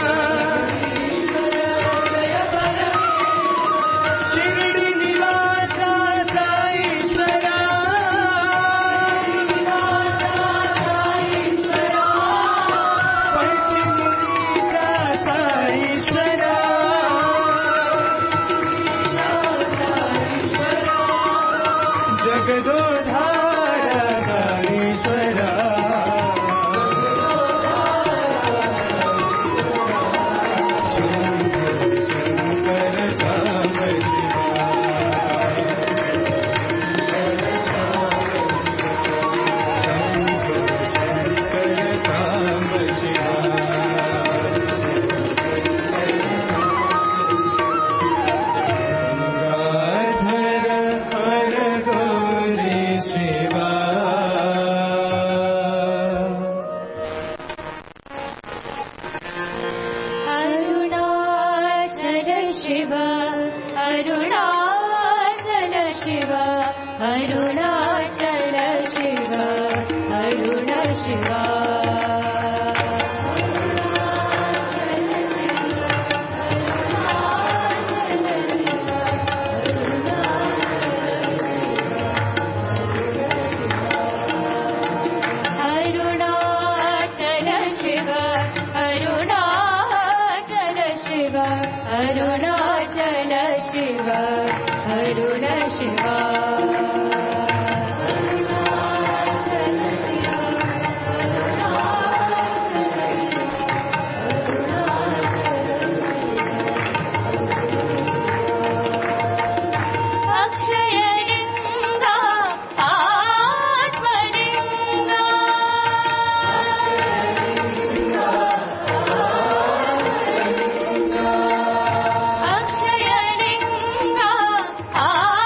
शिरडी निवास साईश्वर पतिमुनीश साईश्वर जगदोधारा साईश्वरा शंभो शंकर सांब शिवा शंभो शंकर सांब शिवा गंगाधर हर गौरी शिवा अरुणाचल शिव अरुणाचल शिव अरुणाचल शिव अरुण शिवा अरुणाचल शिव अरुणाचल शिव अरुणाचल शिव अरुण शिवा अक्षयलिंगा आत्मलिंगा अक्षयलिंगा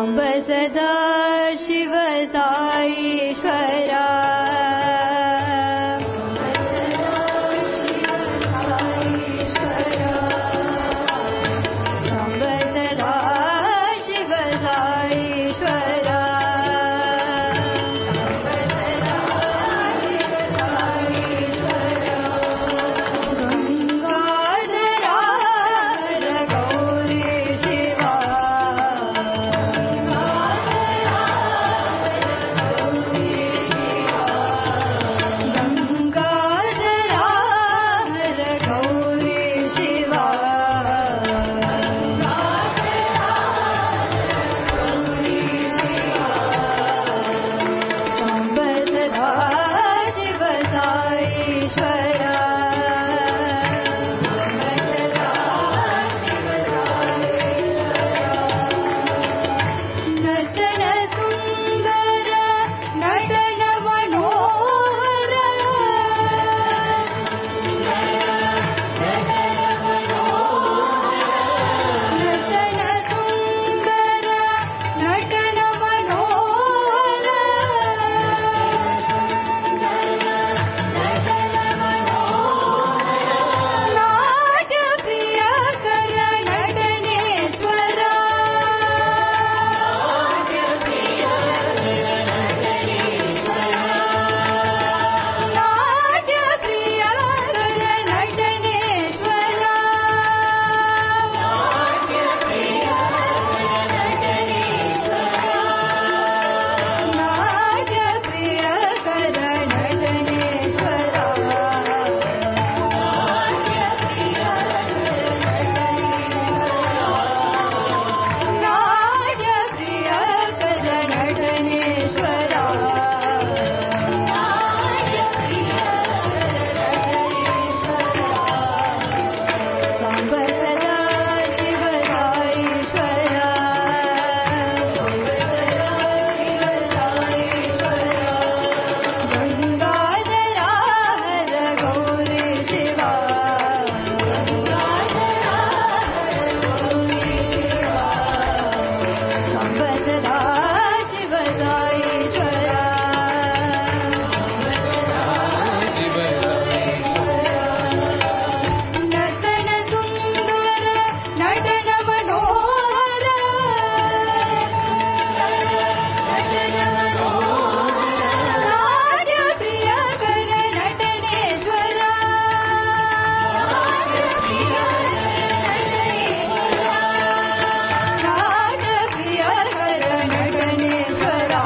सांब सदा शिव साईश्वरा सांब सदा शिव साईश्वरा गंगाधरा गौरी शिवा गंगाधरा गौरी शिवा सांब सदा शिव साईश्वरा नटन सुंदर नटन मनोहर नटन सुंदर नटन मनोहर नाट्य प्रिय कर नटनेश्वरा नाट्य प्रिय कर नटनेश्वरा नाट्य प्रिय कर नटनेश्वरा नाट्य प्रिय कर नटनेश्वरा सांब सदा शिव साईश्वरा गंगाधरा गौरी शिवा सांब सदा शिव साईश्वरा नटन सुंदर नटन मनोहर नाट्य प्रिय कर नटनेश्वरा नाट्य प्रिय कर नटनेश्वरा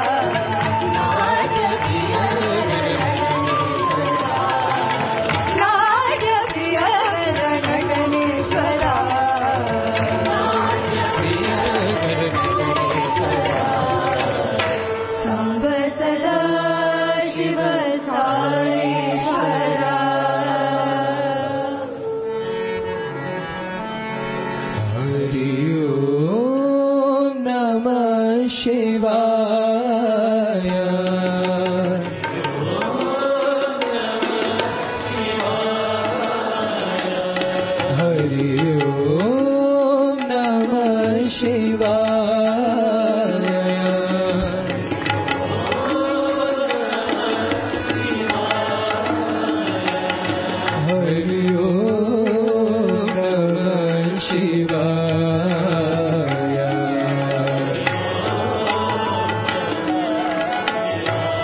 नाट्य प्रिय कर नटनेश्वरा सांब सदा शिव साईश्वरा हरि ओम नमः शिवाय हरि ओम नमः शिवाय हरि ओम नमः शिवाय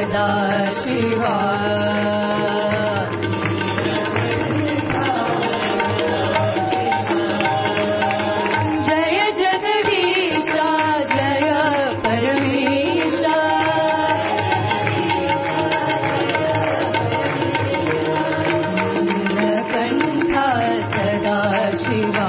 सदाशिवा जय जगदीशा जय परमेशा नीलकण्ठा सदाशिवा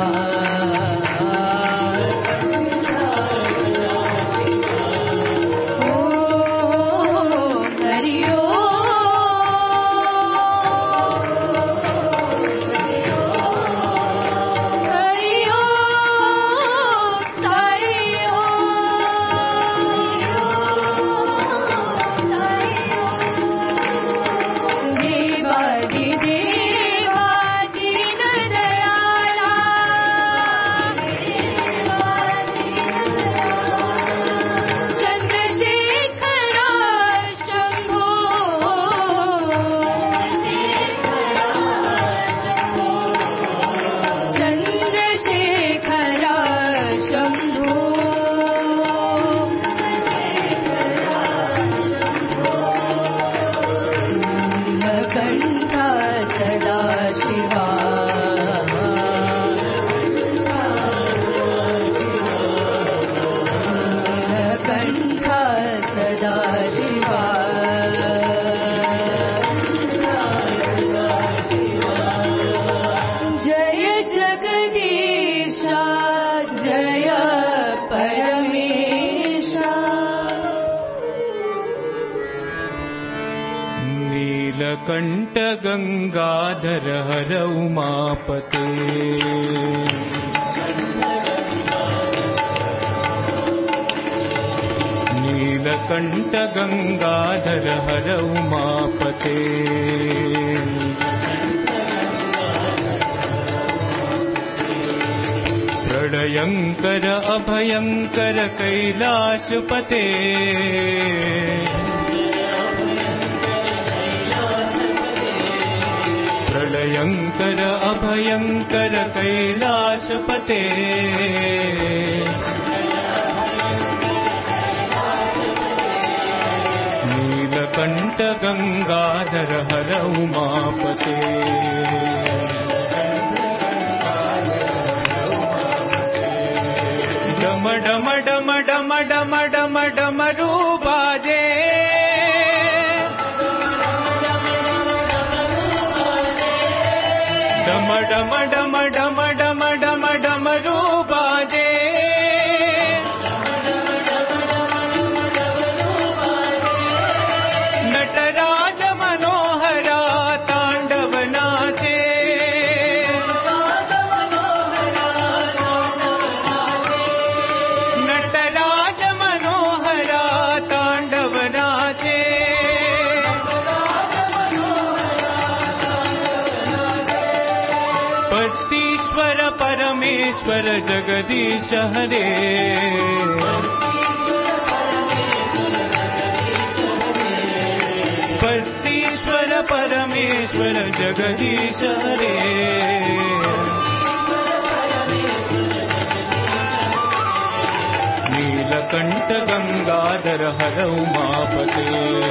नीलकण्ठ गंगाधर हर उमापते नीलकण्ठ गंगाधर हर उमापते प्रलयंकर अभयंकर कैलाशपते प्रलयंकर अभयंकर कैलाशपते नीलकण्ठ गंगाधर हर उमापते डम डम डम डम डम डम डमरू बाजे डम डम डम डम डम डम डमरू बाजे नटराज मनोहरा तांडव नाचे नटराज मनोहरा तांडव नाचे पतीश्वर परमेश्वर जगदीश हरे पतीश्वर परमेश्वर जगदीश हरे नीलकण्ठ गंगाधर हर उमापते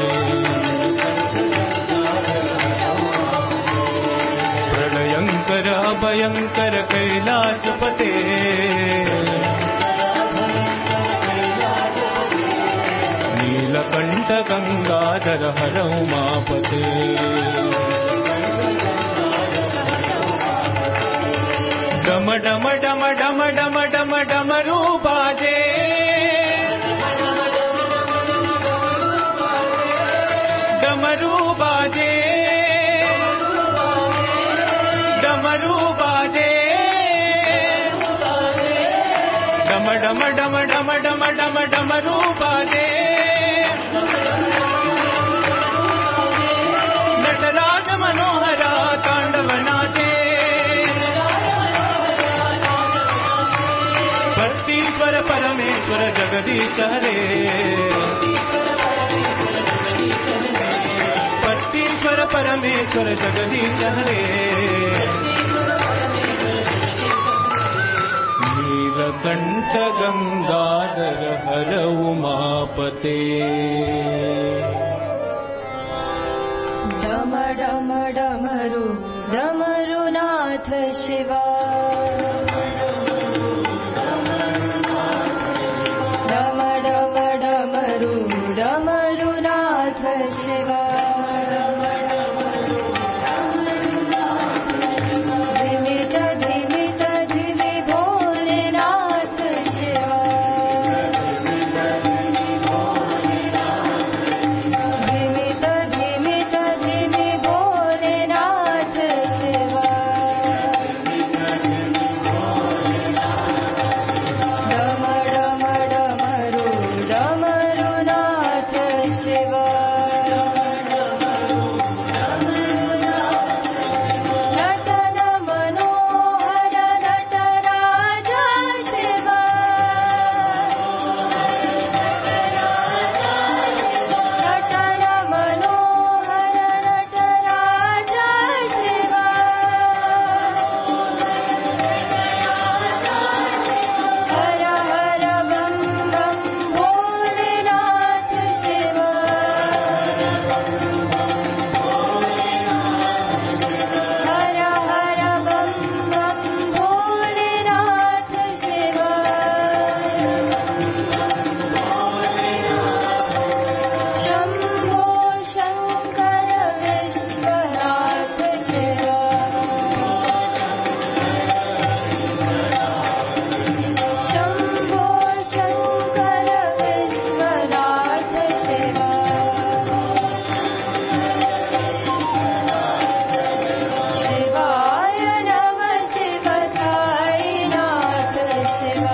प्रलयंकर अभयंकर कैलाशपते नीलकण्ठ गंगाधर हर उमापते डम डम डम डम डम डम डमरू बाजे डमरू बाजे डमरू बाजे डम डम डम डम डम डम डमरू बाजे नटराज मनोहरा तांडव नाचे पतीश्वर परमेश्वर जगदीश हरे पतीश्वर परमेश्वर जगदीश हरे नीलकण्ठ गंगाधर हर उमापते डम डमरु डमरुनाथ शिवा डम डम डमरु डमरुनाथ शिवा धिमित धिमित धिमि भोलेनाथ शिवा धिमित धिमित धिमि भोलेनाथ शिवा डम डम डमरु डमरुनाथ शिवा नटन मनोहर नटराज शिवा नटन मनोहर नटराज शिवा हर हर बम बम भोलेनाथ शिवा हर हर बम बम भोलेनाथ शिवा शंभो शंकर विश्वनाथ शिवा शंभो शंकर विश्वनाथ शिवा शिवाय नमः शिव साईनाथ शिवा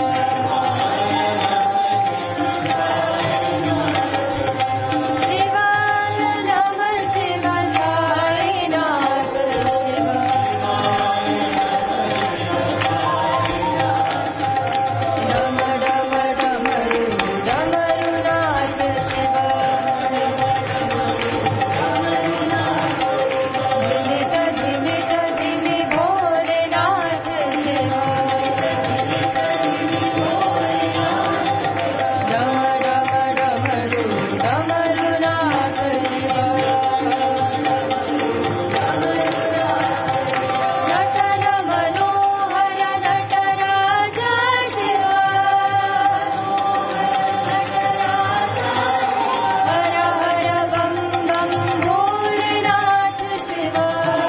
शिवाय नमः शिव साईनाथ शिवा डम डम डमरु डमरुनाथ शिवा धिमित धिमित धिमि भोलेनाथ शिवा डम डम डमरु डमरुनाथ शिवा नटन मनोहर नटराज शिवा हर हर बम बम भोलेनाथ शिवा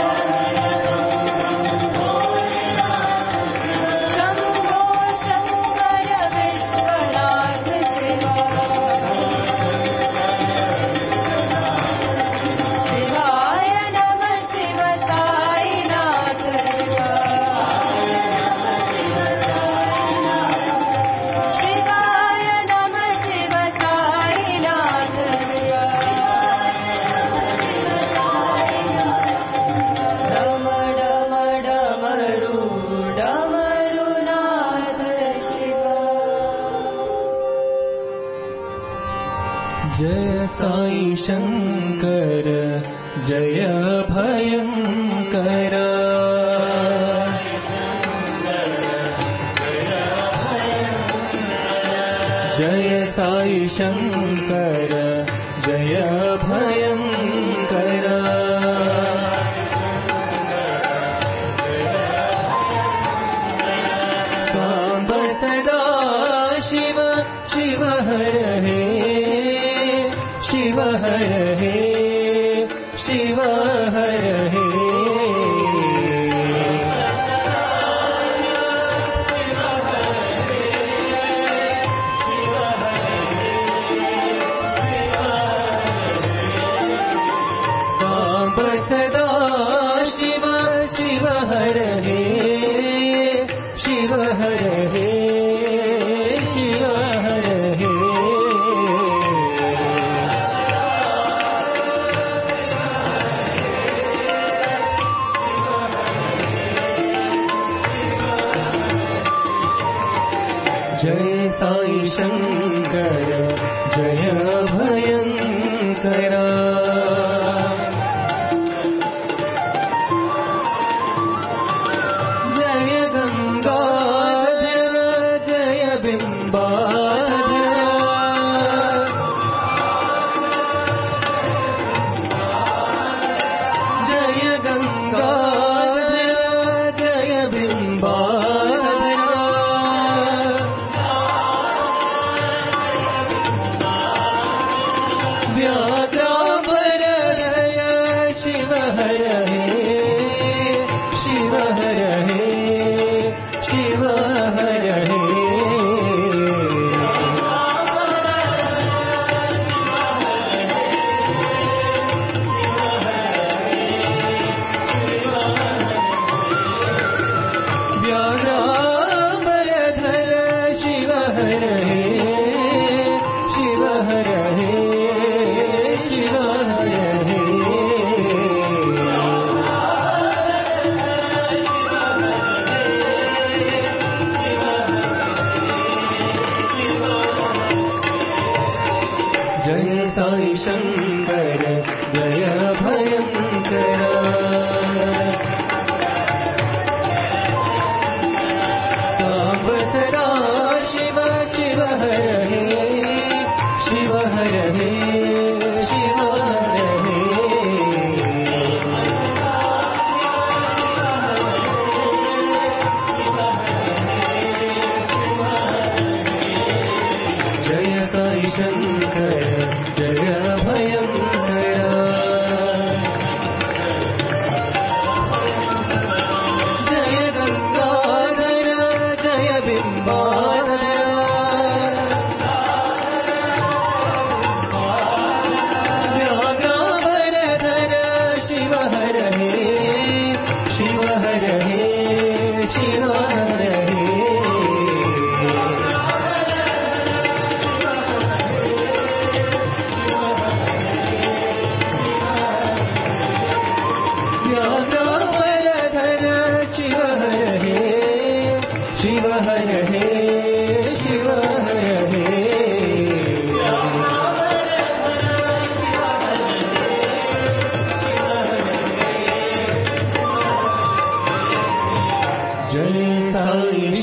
शंभो शंकर विश्वनाथ शिवा शिवाय नमः शिव साईनाथ शिवा शिवाय नमः शिव साईनाथ शिवा डम डम डमरु डमरुनाथ शिवा जय साई शंकर जय भयंकर जय साई शंकर जय भयंकर सांब सदा शिव शिव हर हे शिव हर हे शिव हर हे सांब सदा शिव शिव हर हे शिव हर हे शिव हर हे जय साई शंकर जय भयंकर जय गंगाधर जय बिंबाधर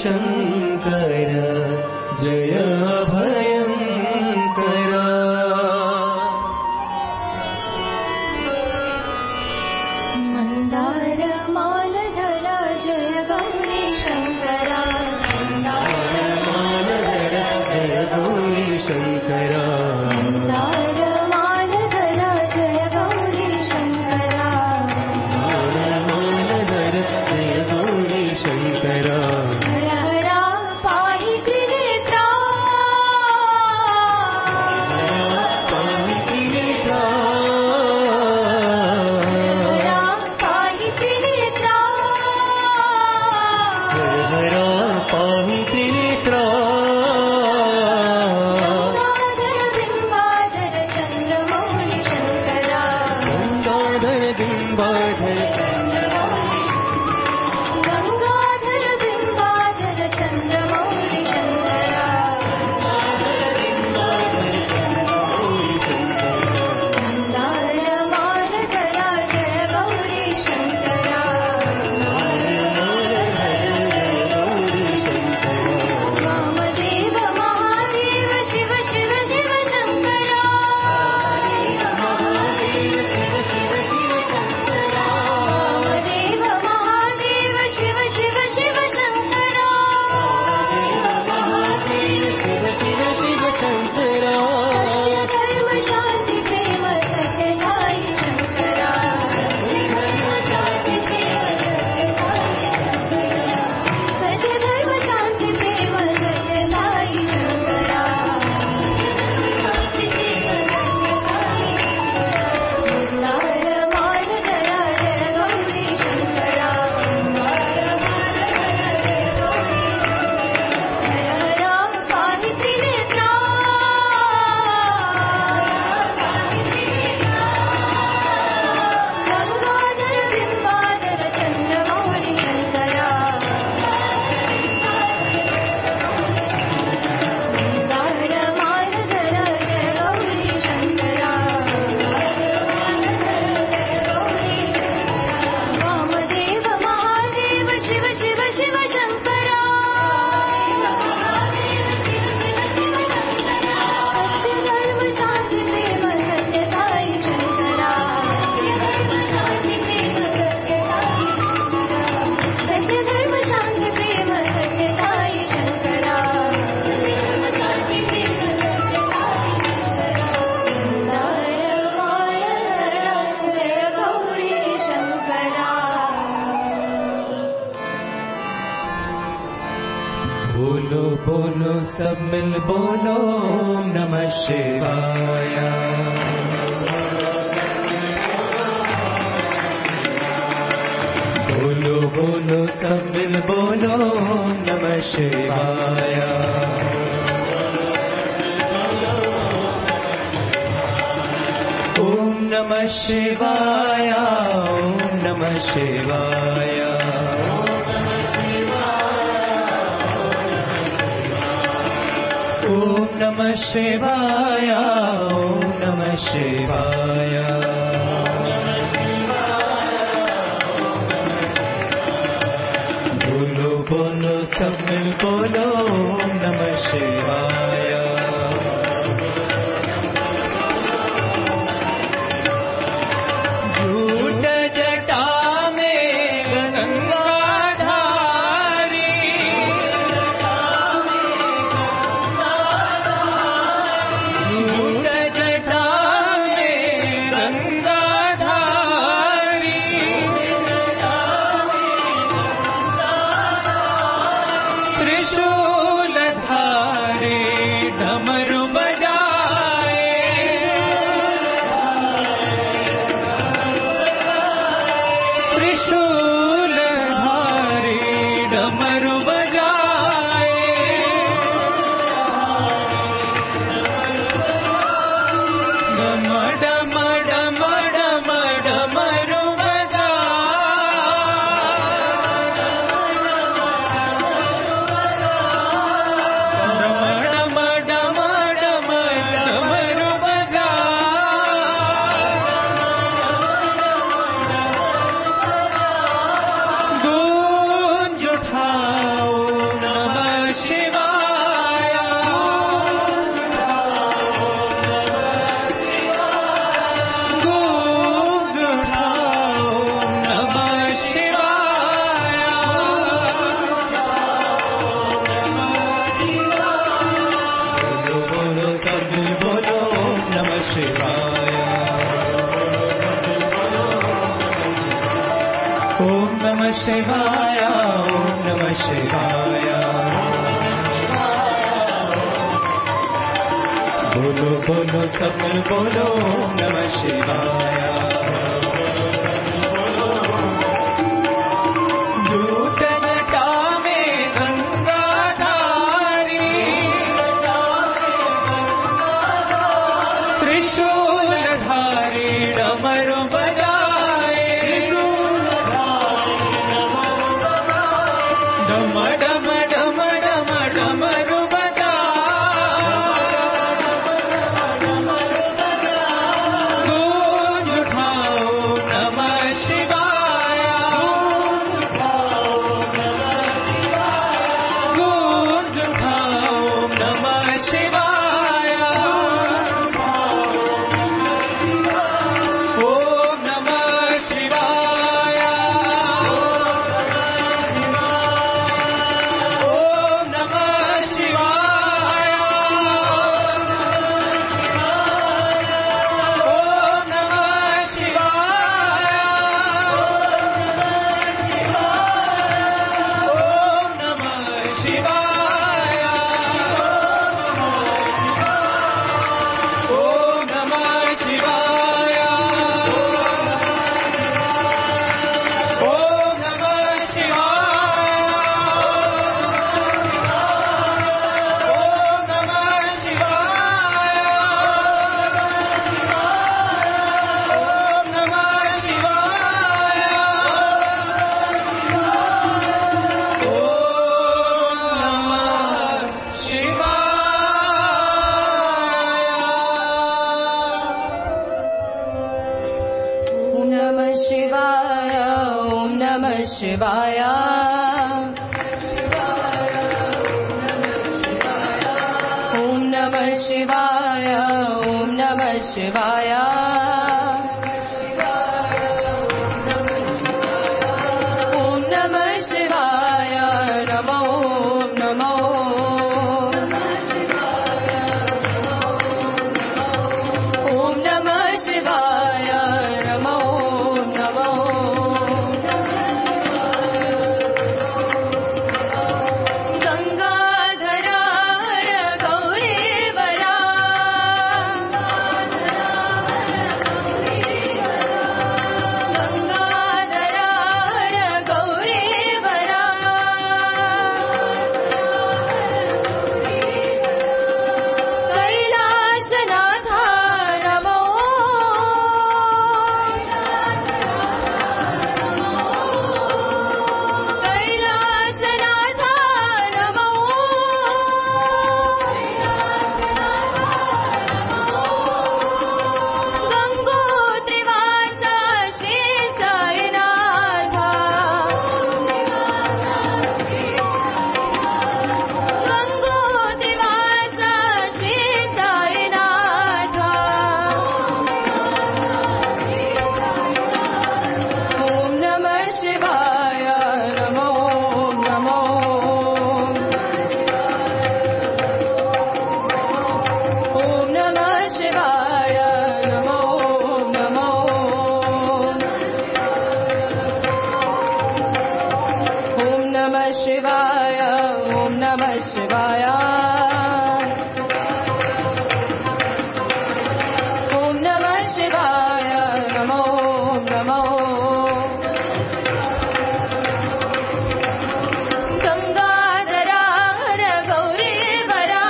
शङ्कर जय भयङ्कर मन्दार मालधरा जय गौरी शङ्करा मालधर जय गौरी शङ्करा मन्दार मालधरा जय गौरी शङ्करा मालधर जय गौरी शङ्करा हर हरा पाहि त्रिनेत्रा पाहि त्रिनेत्रा हरा पाहि त्रिनेत्रा हरा पाहि त्रिनेत्रा गङ्गाधर बिम्बाधर चन्द्रमौळि शङ्करा गङ्गाधर बिम्बाधर गङ्गाधर बिम्बाधर चन्द्रमौळि शङ्करा मन्दार मालधरा जय गौरी शङ्करा वामदेव महादेव शिव शिव शिव शङ्करा वामदेव महादेव शिव शिव शिव शङ्करा शिव शिव शिव शङ्करा धर्म शान्ति प्रेम सत्य साई शङ्करा सत्य धर्म शान्ति प्रेम सत्य साई शङ्करा मन्दार मालधरा जय गौरी शङ्करा हरा पाहि त्रिनेत्रा गङ्गाधर बिम्बाधर चन्द्रमौळि शङ्करा मन्दार मालधरा जय गौरी शङ्करा वामदेव महादेव शिव शिव शिव शङ्करा सत्य धर्म शान्ति प्रेम सत्य साई शङ्करा सत्य धर्म शान्ति प्रेम सत्य साई शङ्करा मन्दार मालधरा जय गौरी शङ्करा बोलो बोलो सब मिल बोलो ओम नमः शिवाय बोलो बोलो सब मिल बोलो ओम नमः शिवाय ओम नमः शिवाय ओम नमः शिवाय ओम नमः शिवाय ओम नमः शिवाय बोलो बोलो सब मिल बोलो ओम नमः शिवाय झूठ जटा में गंगाधारी झूठ जटा में गंगाधारी त्रिशूल धारे शिवाय ओम नमः शिवाय बोलो बोलो सब बोलो ओम नमः शिवाय झूठ जटा में गंगाधारी त्रिशूलधारी डमरू बजाए डम डम डम डम डमरू गूंज उठाओ नमः शिवाय गूंज उठाओ नमः शिवाय ओम नमः शिवाय ओम नमः शिवाय ओम नमः शिवाय ओम नमः शिवाय ओम नमः शिवाय ओम नमः शिवाय ओम नमः शिवाय ओम नमः शिवाय ओम नमः शिवाय नमो नमो ओम नमः शिवाय नमो नमो गंगाधरा गौरीवरा गंगाधरा गौरीवरा कैलासनाथ नमो कैलासनाथ नमो गंगोत्रीवास श्री साईनाथ गंगोत्रीवास श्री साईनाथ ओम नमः शिवाय नमो नमो ओम नमः शिवाय नमो नमो ओम नमः शिवाय ओम नमः शिवाय ओम नमः शिवाय नमो नमो गंगाधरा गौरीवरा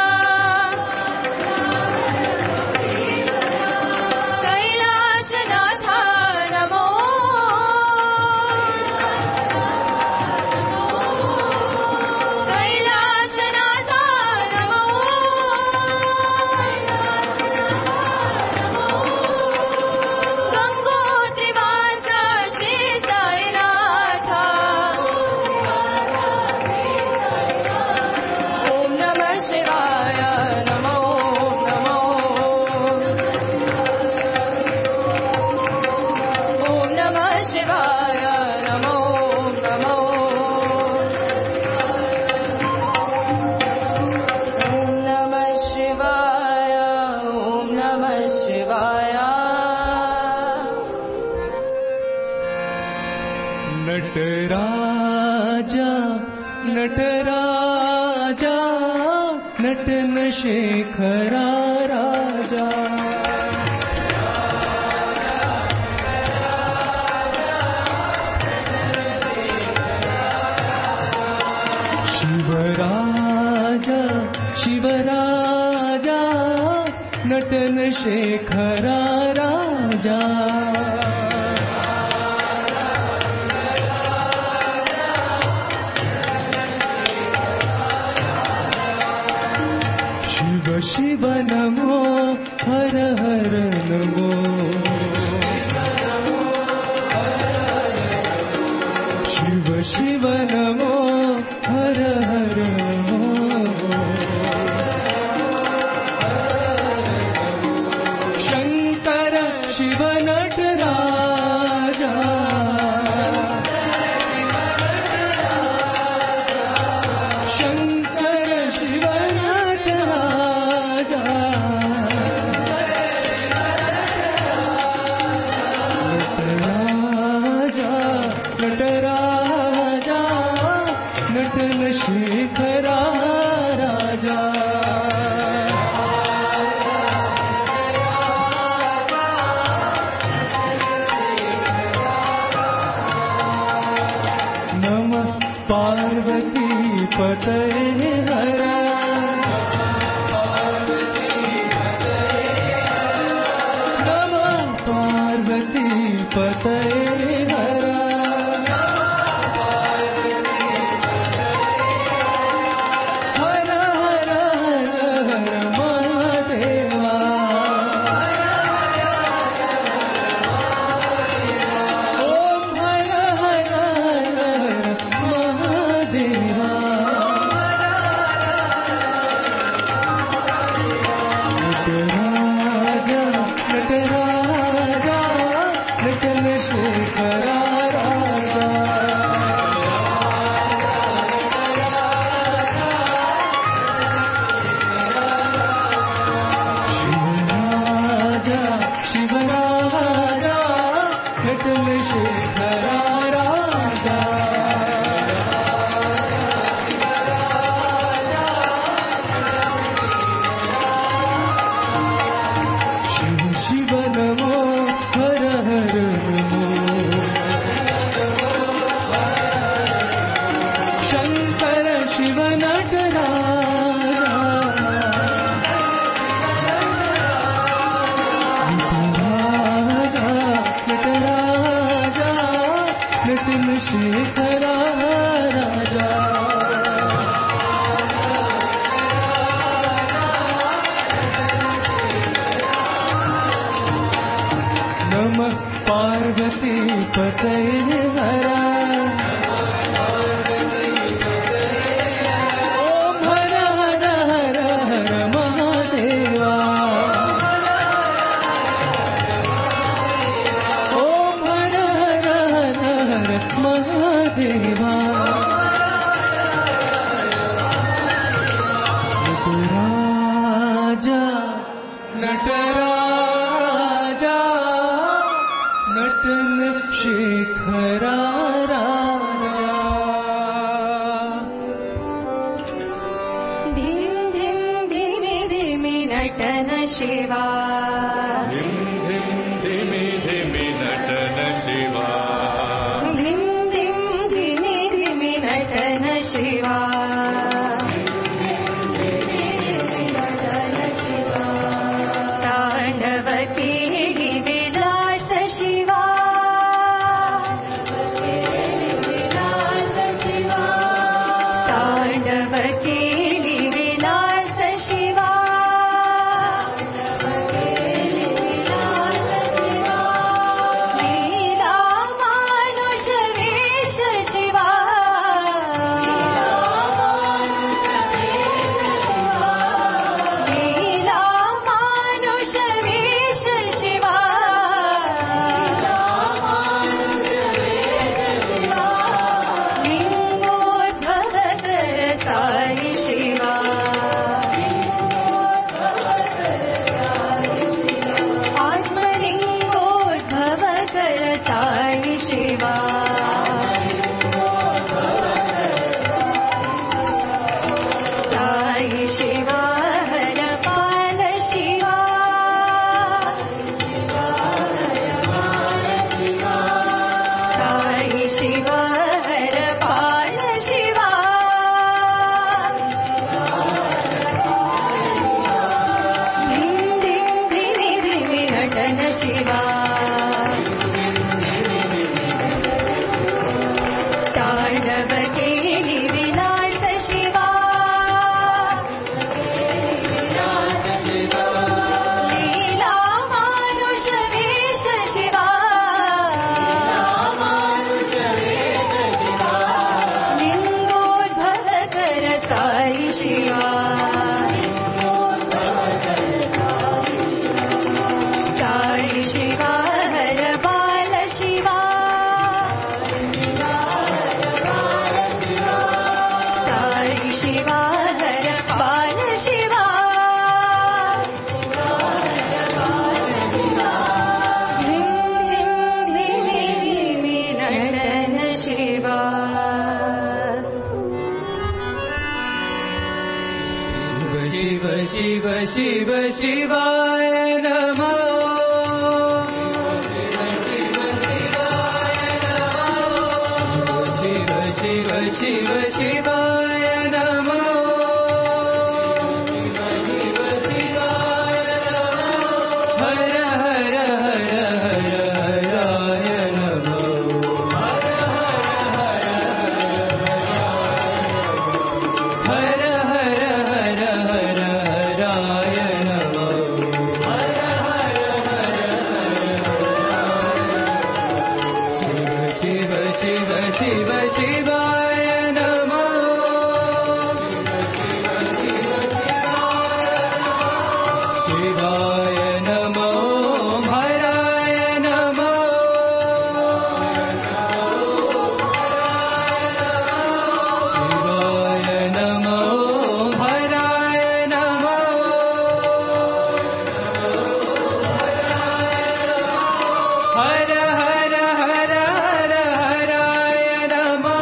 कैलासनाथ नमो कैलासनाथ नमो गंगोत्रीवास श्री साईनाथ ओम नमः शिवाय नमो नमो ओम नमः शिवाय नमो नमो ओम नमः शिवाय ओम नमः शिवाय नटराजा नटराजा नटन शेखरा राजा शिवराजा शिवराजा नटन शेखरा राजा शिव शिव नमो हर हर नमो शिव शिव नमो हर हर नमो शंकर शिव नटराजा शंकर शिव नटराजा नटराजा नटराजा नटन शेखरा राजा नमः पार्वती पतये हरा नमः पार्वती पतये हरा हर हर हर हर महादेवा ओम हर हर हर हर महादेवा नटराजा नटराजा नटन शेखरा राजा शिवराजा शिवराजा नटन शेखरा राजा शिव शिव नमो हर हर नमो शंकर शिव नटराजा नटराजा नटराजा नटन शेखरा राजा नमः पार्वती पतये हरा ओम हर हर हर हर महादेवा ओम हर हर हर हर महादेवा नटराजा नटराजा नटन शेखरा राजा धिम धिम धिमि धिमि नटन शिवा धिम धिम धिमि धिमि नटन शिवा धिम धिम धिमि धिमि नटन शिवा तांडव केळि विलास शिवा तांडव केळि विलास शिवा लीला मानुष वेश शिवा लीला मानुष वेश शिवा लिंगोद्भव कर साई शिवा आत्मलिंगोद्भव कर साई शिवा शिव शिवाय नमो शिव शिव शिव शिवाय नमो हर हर हर हर हराय नमो हर हर हर हर हराय नमो शिव शिव शिव शिवाय नमो शिवाय नमो हराय नमो शिवाय नमो हराय नमो हर हर हर हर हराय नमो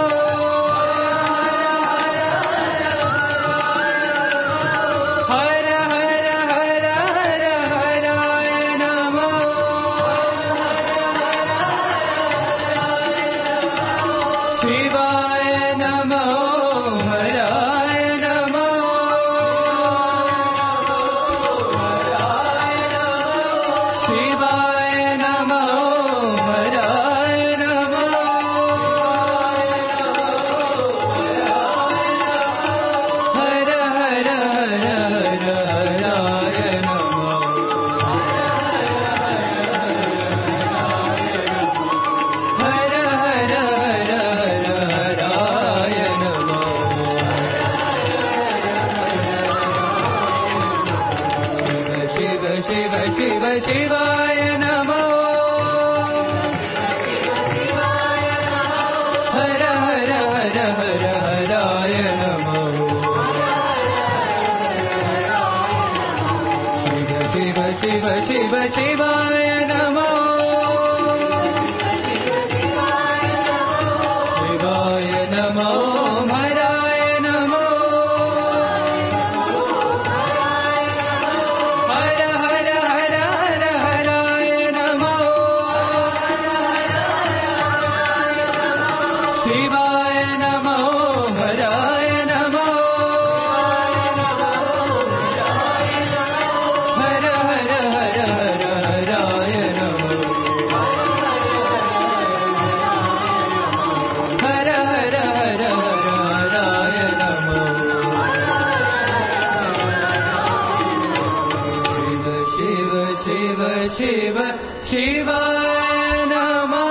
हर हर हर हर हराय नमो शिवाय नमो हराय नमो शिवाय नमो हराय नमो हर हर हर हर हराय नमो हर हर हर हर हराय नमो शिव शिव शिव शिवाय नमो हर हर हर हर हराय नमो शिव शिव शिव शिव शिवाय नमो शिवाय नमो हराय नमो हर हर हर हर हराय नमो शिवाय नमो हराय नमो हर हर हर हर हराय नमो हर हर हर हर हराय नमो शिव शिव शिव शिव शिवाय नमो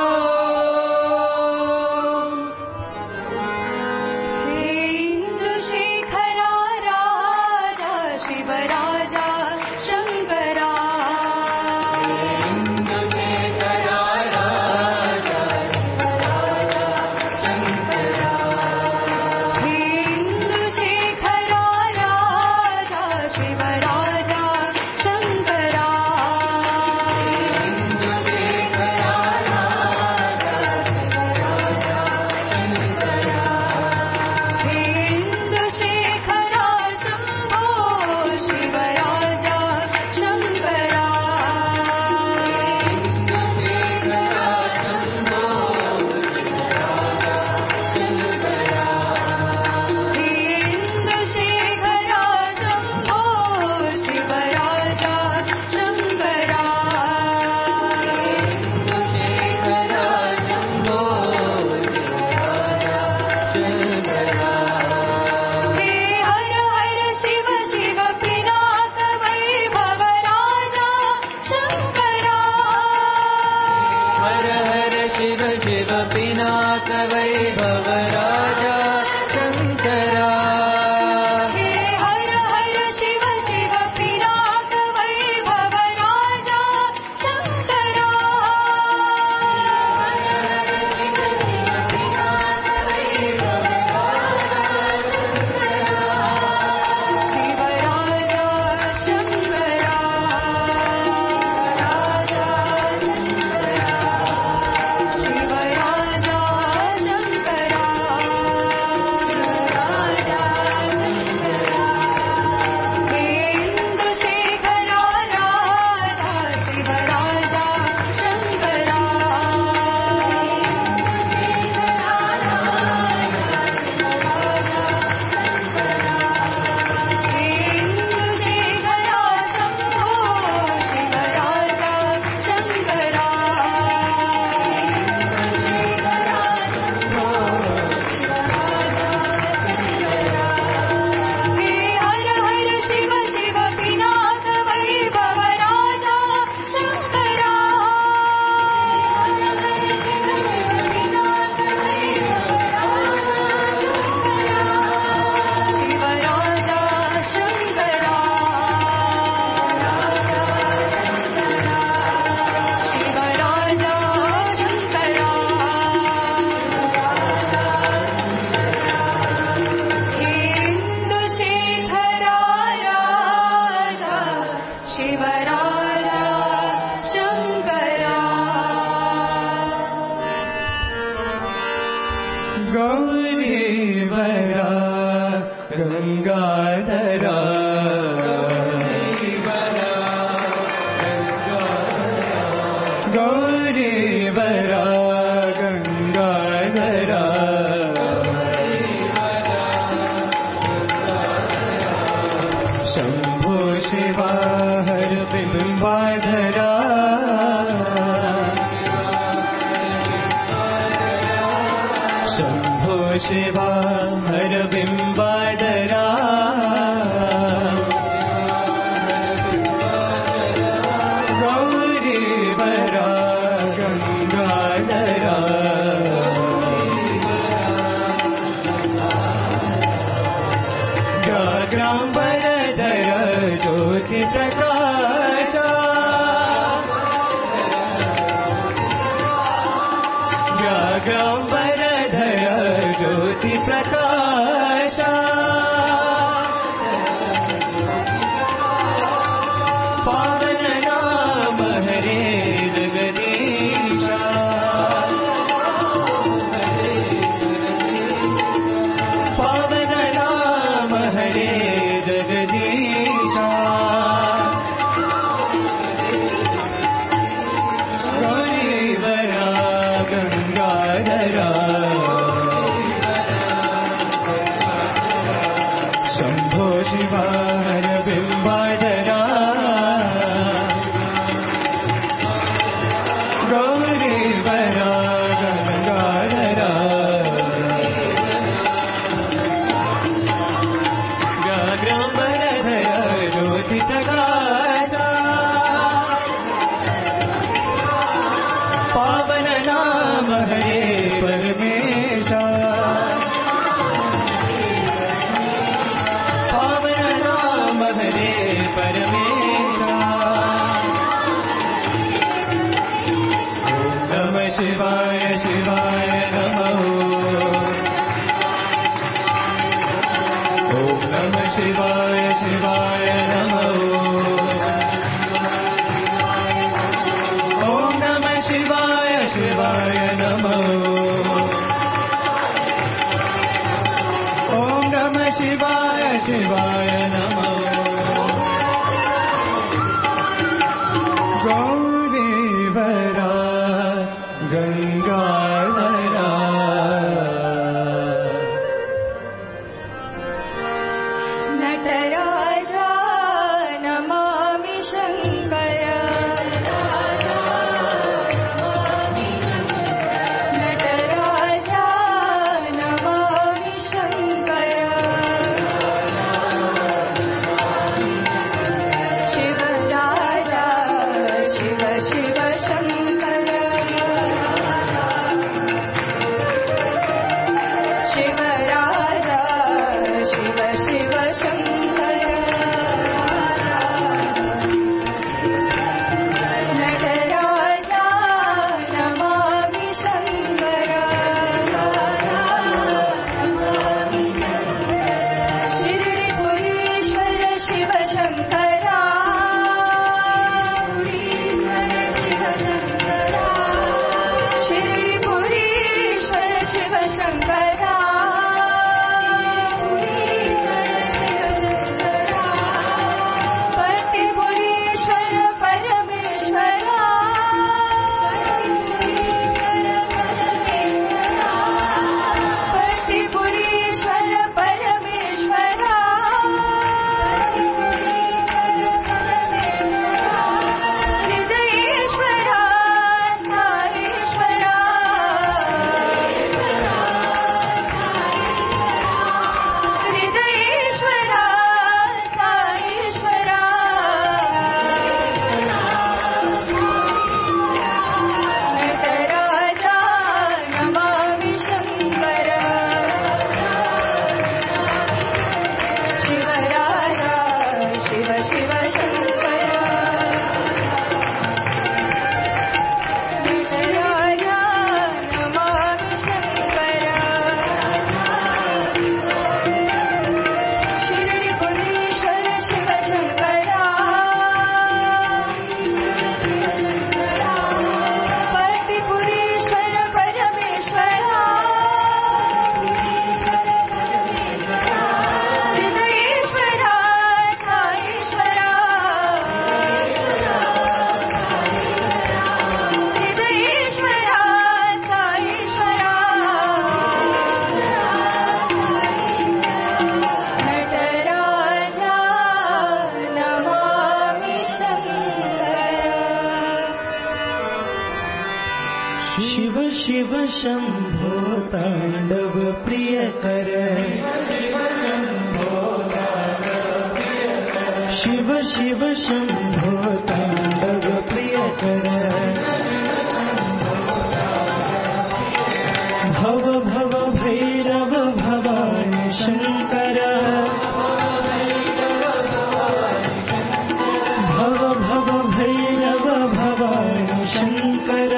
इंदुशेखरा राजा शिवराजा शंकरा इंदुशेखरा राजा शिवराजा शंकरा इंदुशेखरा शंभो शिवराजा शंकरा इंदुशेखरा शंभो शिवराजा शंकरा हे हर हर शिव शिव पिनाक वैभव राजा शंकरा हर हर शिव शिव पिनाक वैभव राजा शंकरा हे हर हर शिव शिव पिनाक वैभव राजा शंकरा शिवराजा शंकरा राजा शिवराजा शंकरा गौरीवरा गंगाधरा गौरीवरा गंगाधरा शंभो शिवा हर बिंबाधरा शंभो शिवा हर बिंबाधरा गौरीवरा गंगाधरा व्याघ्रांबरधर ज्योति प्रकाश व्याघ्रांबरधर ज्योति प्रकाश पावन नाम हरे जगदीशा पावन नाम हरे जगदीशा गौरीवरा गंगाधरा शंभो शिवा हर बिंबाधरा गौरीवरा गंगाधरा व्याघ्रांबरधर ज्योति प्रकाश पावन नाम हरे परमेशा पावन नाम हरे परमेशा ओम नमः शिवाय शिवाय नमः ओम नमः शिवाय शिवाय नमः ओम नमः शिवाय शिवाय नमः ओम नमः शिवाय शिवाय नमः गौरीवरा गंगाधरा नटराजा शिव शिव शंभो तांडव प्रियकर शिव शिव शंभो तांडव प्रियकर भव भव भैरव भवानी शंकर भव भव भैरव भवानी शंकर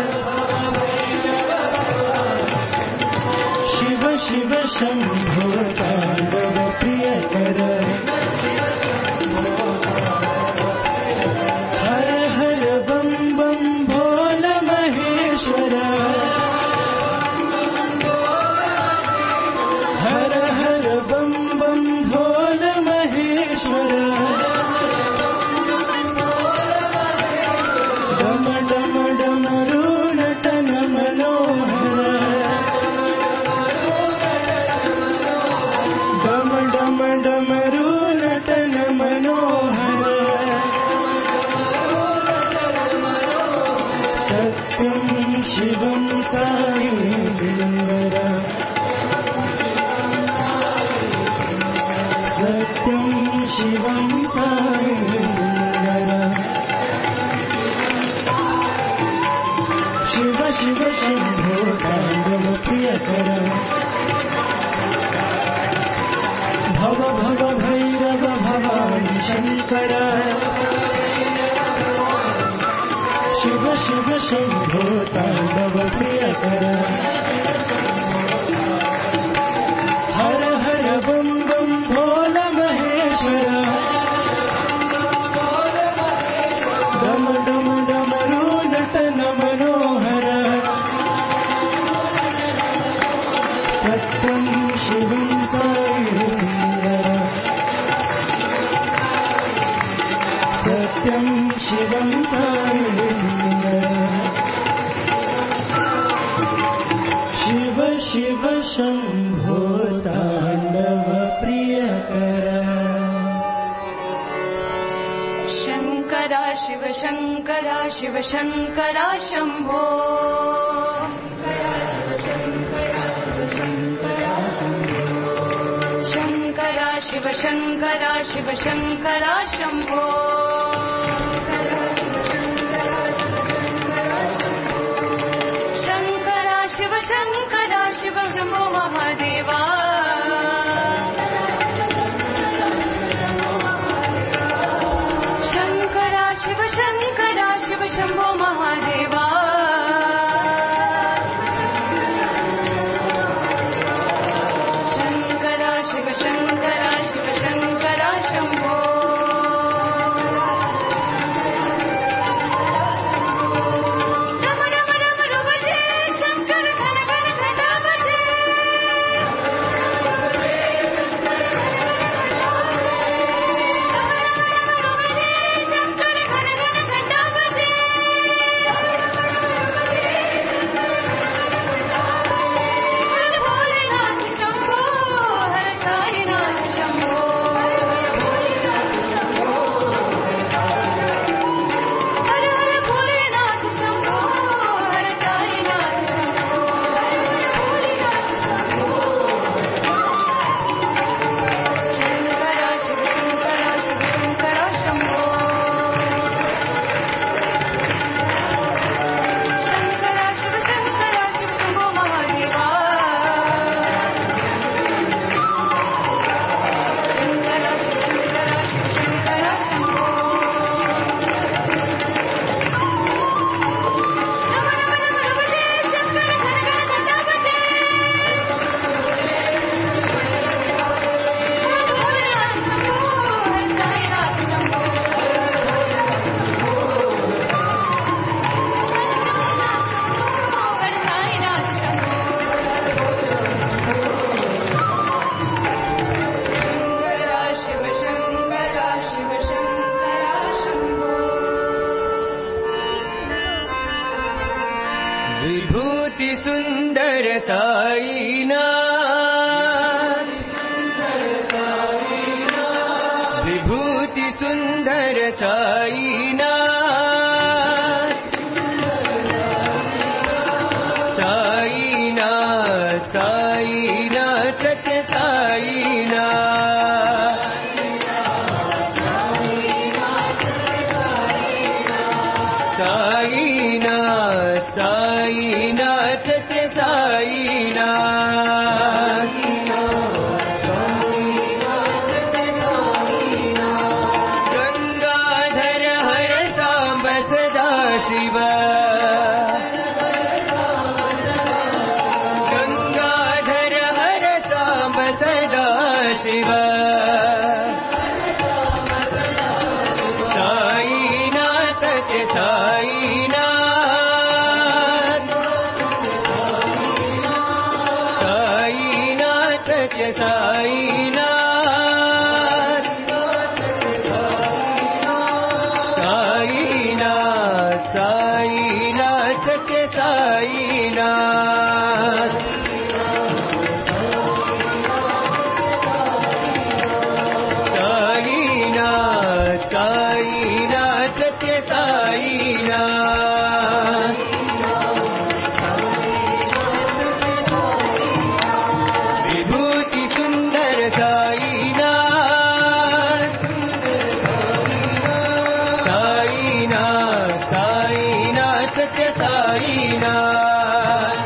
शिव शिव शंभो तांडव प्रियकर हर हर बम बम भोल महेश्वर हर हर बम बम भोल महेश्वर डम डम डमरू नटन मनोहर डम डम डमरू नटन मनोहर सत्यं शिवं साई सुंदर सत्यं शिवं साई सुंदर शिव शिव शंभो तांडव प्रियकर भव भव भैरव भवानी शंकर शिव शिव शंभो तांडव प्रियकर हर हर बम बम भोल महेश्वर डम डम डमरू नटन मनोहर सत्यं शिवं साई सुंदर सत्यं शिवं साई सुंदर शिव शिव शंभो तांडव प्रियकर शंकरा शिव शंकरा शिव शंकरा शंभो शंकरा शिव शंकरा शिव शंकरा शंभो शंकरा शिव शंकरा शिव शंभो महादेवा शंकरा शिव शंकरा शिव शंभो महादेवा शंकरा शिव शंकरा शिव शंकरा शंभो डम डम डमरू बजे शंकर घन घन घटा बजे शंकर घन घन घटा बजे हर भोलेनाथ शंभो हर साईनाथ शंभो हर हर भोलेनाथ शंभो हर साईनाथ शंभो शंकरा शिव शंकरा शिव शंकरा शंभो शंकरा शिव शंकरा शिव शंभो महादेवा शंकरा शिव शंकरा शिव शंकरा शंभो नम नम नमः बजे शंकर घन घन घटा बजे भोलेनाथ शंभो हर साईनाथ शंभो हर साईनाथ शंभो शंकरा शिव शंकरा शिव शंकरा शंभो विभूति सुंदर साईनाथ विभूति सुंदर साईनाथ साईनाथ सत्य साईनाथ साईनाथ साईनाथ सत्य साईनाथ गंगाधर हर सांब सदा शिव गंगाधर हर सांब सदा शिव साईनाथ सत्य साईनाथ साईनाथ सत्य साईनाथ साईनाथ साईनाथ सत्य साईनाथ साईनाथ साईनाथ सत्य साईनाथ विभूति सुंदर साईनाथ साईनाथ साईनाथ सत्य साईनाथ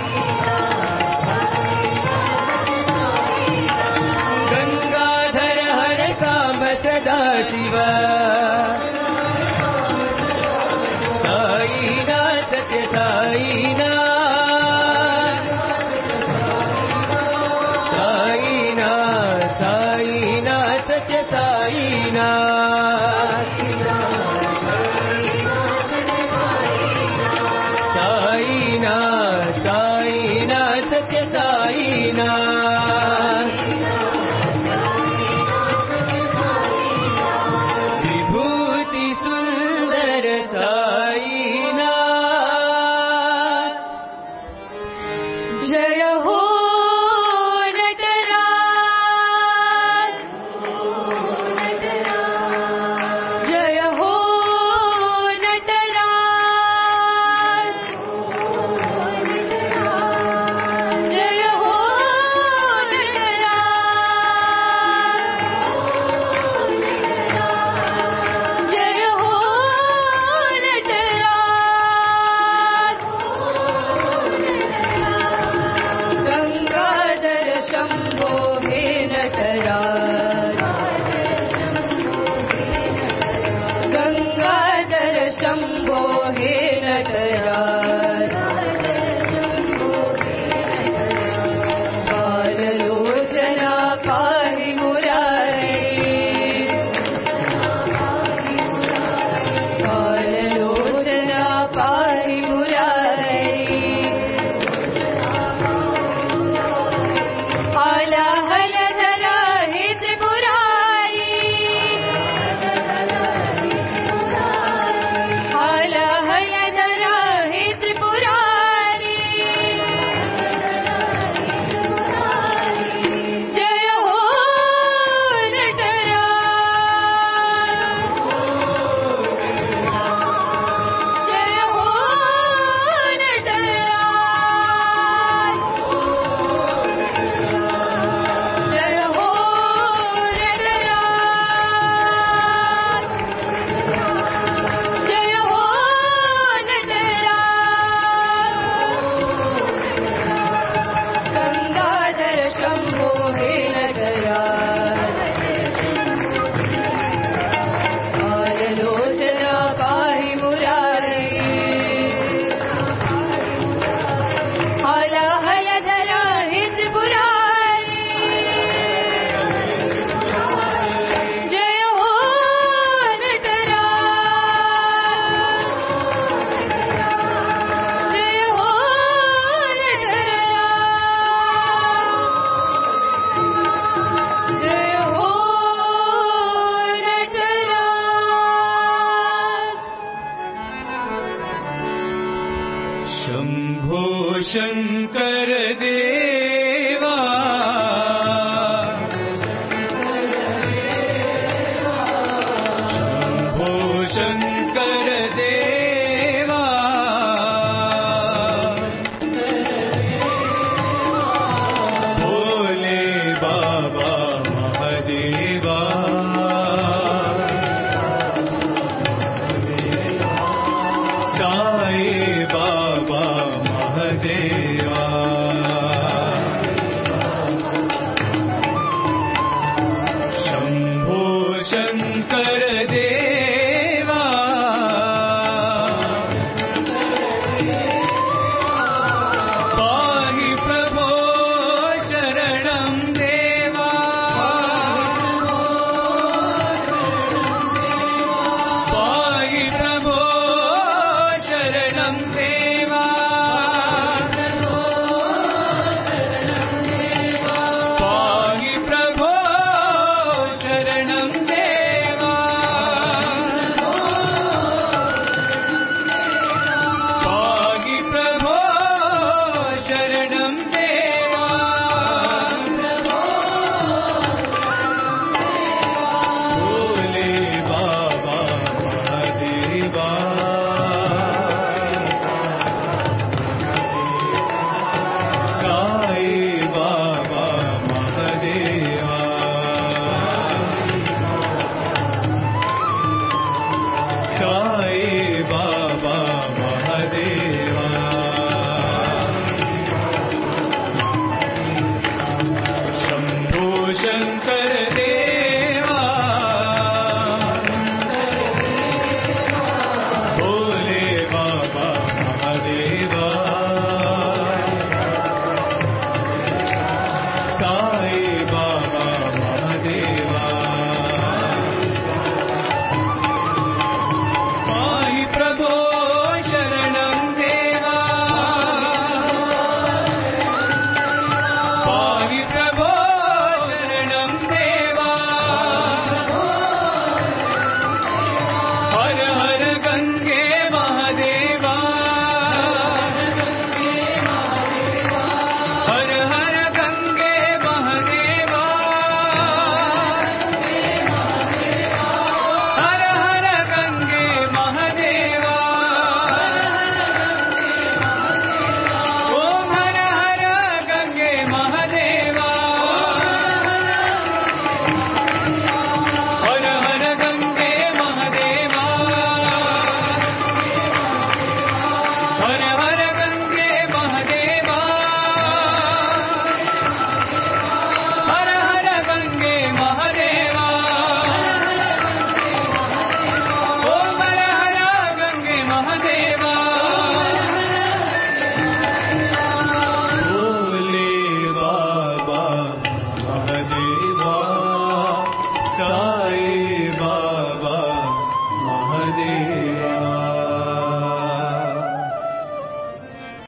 गंगाधर हर सांब सदा शिव साईनाथ सत्य साईनाथ साईनाथ साईनाथ सत्य साईनाथ साईनाथ साईनाथ सत्य साईनाथ विभूति सुंदर साईनाथ जय हो नटराज जय हो नटराज जय हो नटराज जय हो नटराज गंगाधर शंभो हे नटराज गंगाधर शंभो हे नटराज बाललोचना पाहि मुरारी बाललोचना पाहि मुरारी आला हल धरा हे त्रिपुरारी आला हल धरा हे त्रिपुरारी जय हो नटराज जय हो नटराज जय हो नटराज जय हो नटराज गंगाधर शंभो हे नटराज बाललोचना पाहि मुरारी हाला हल धरा हे त्रिपुरारी जय हो नटराज जय हो नटराज जय हो नटराज शंभो शंकर देवा शंभो शंकर देवा దేవ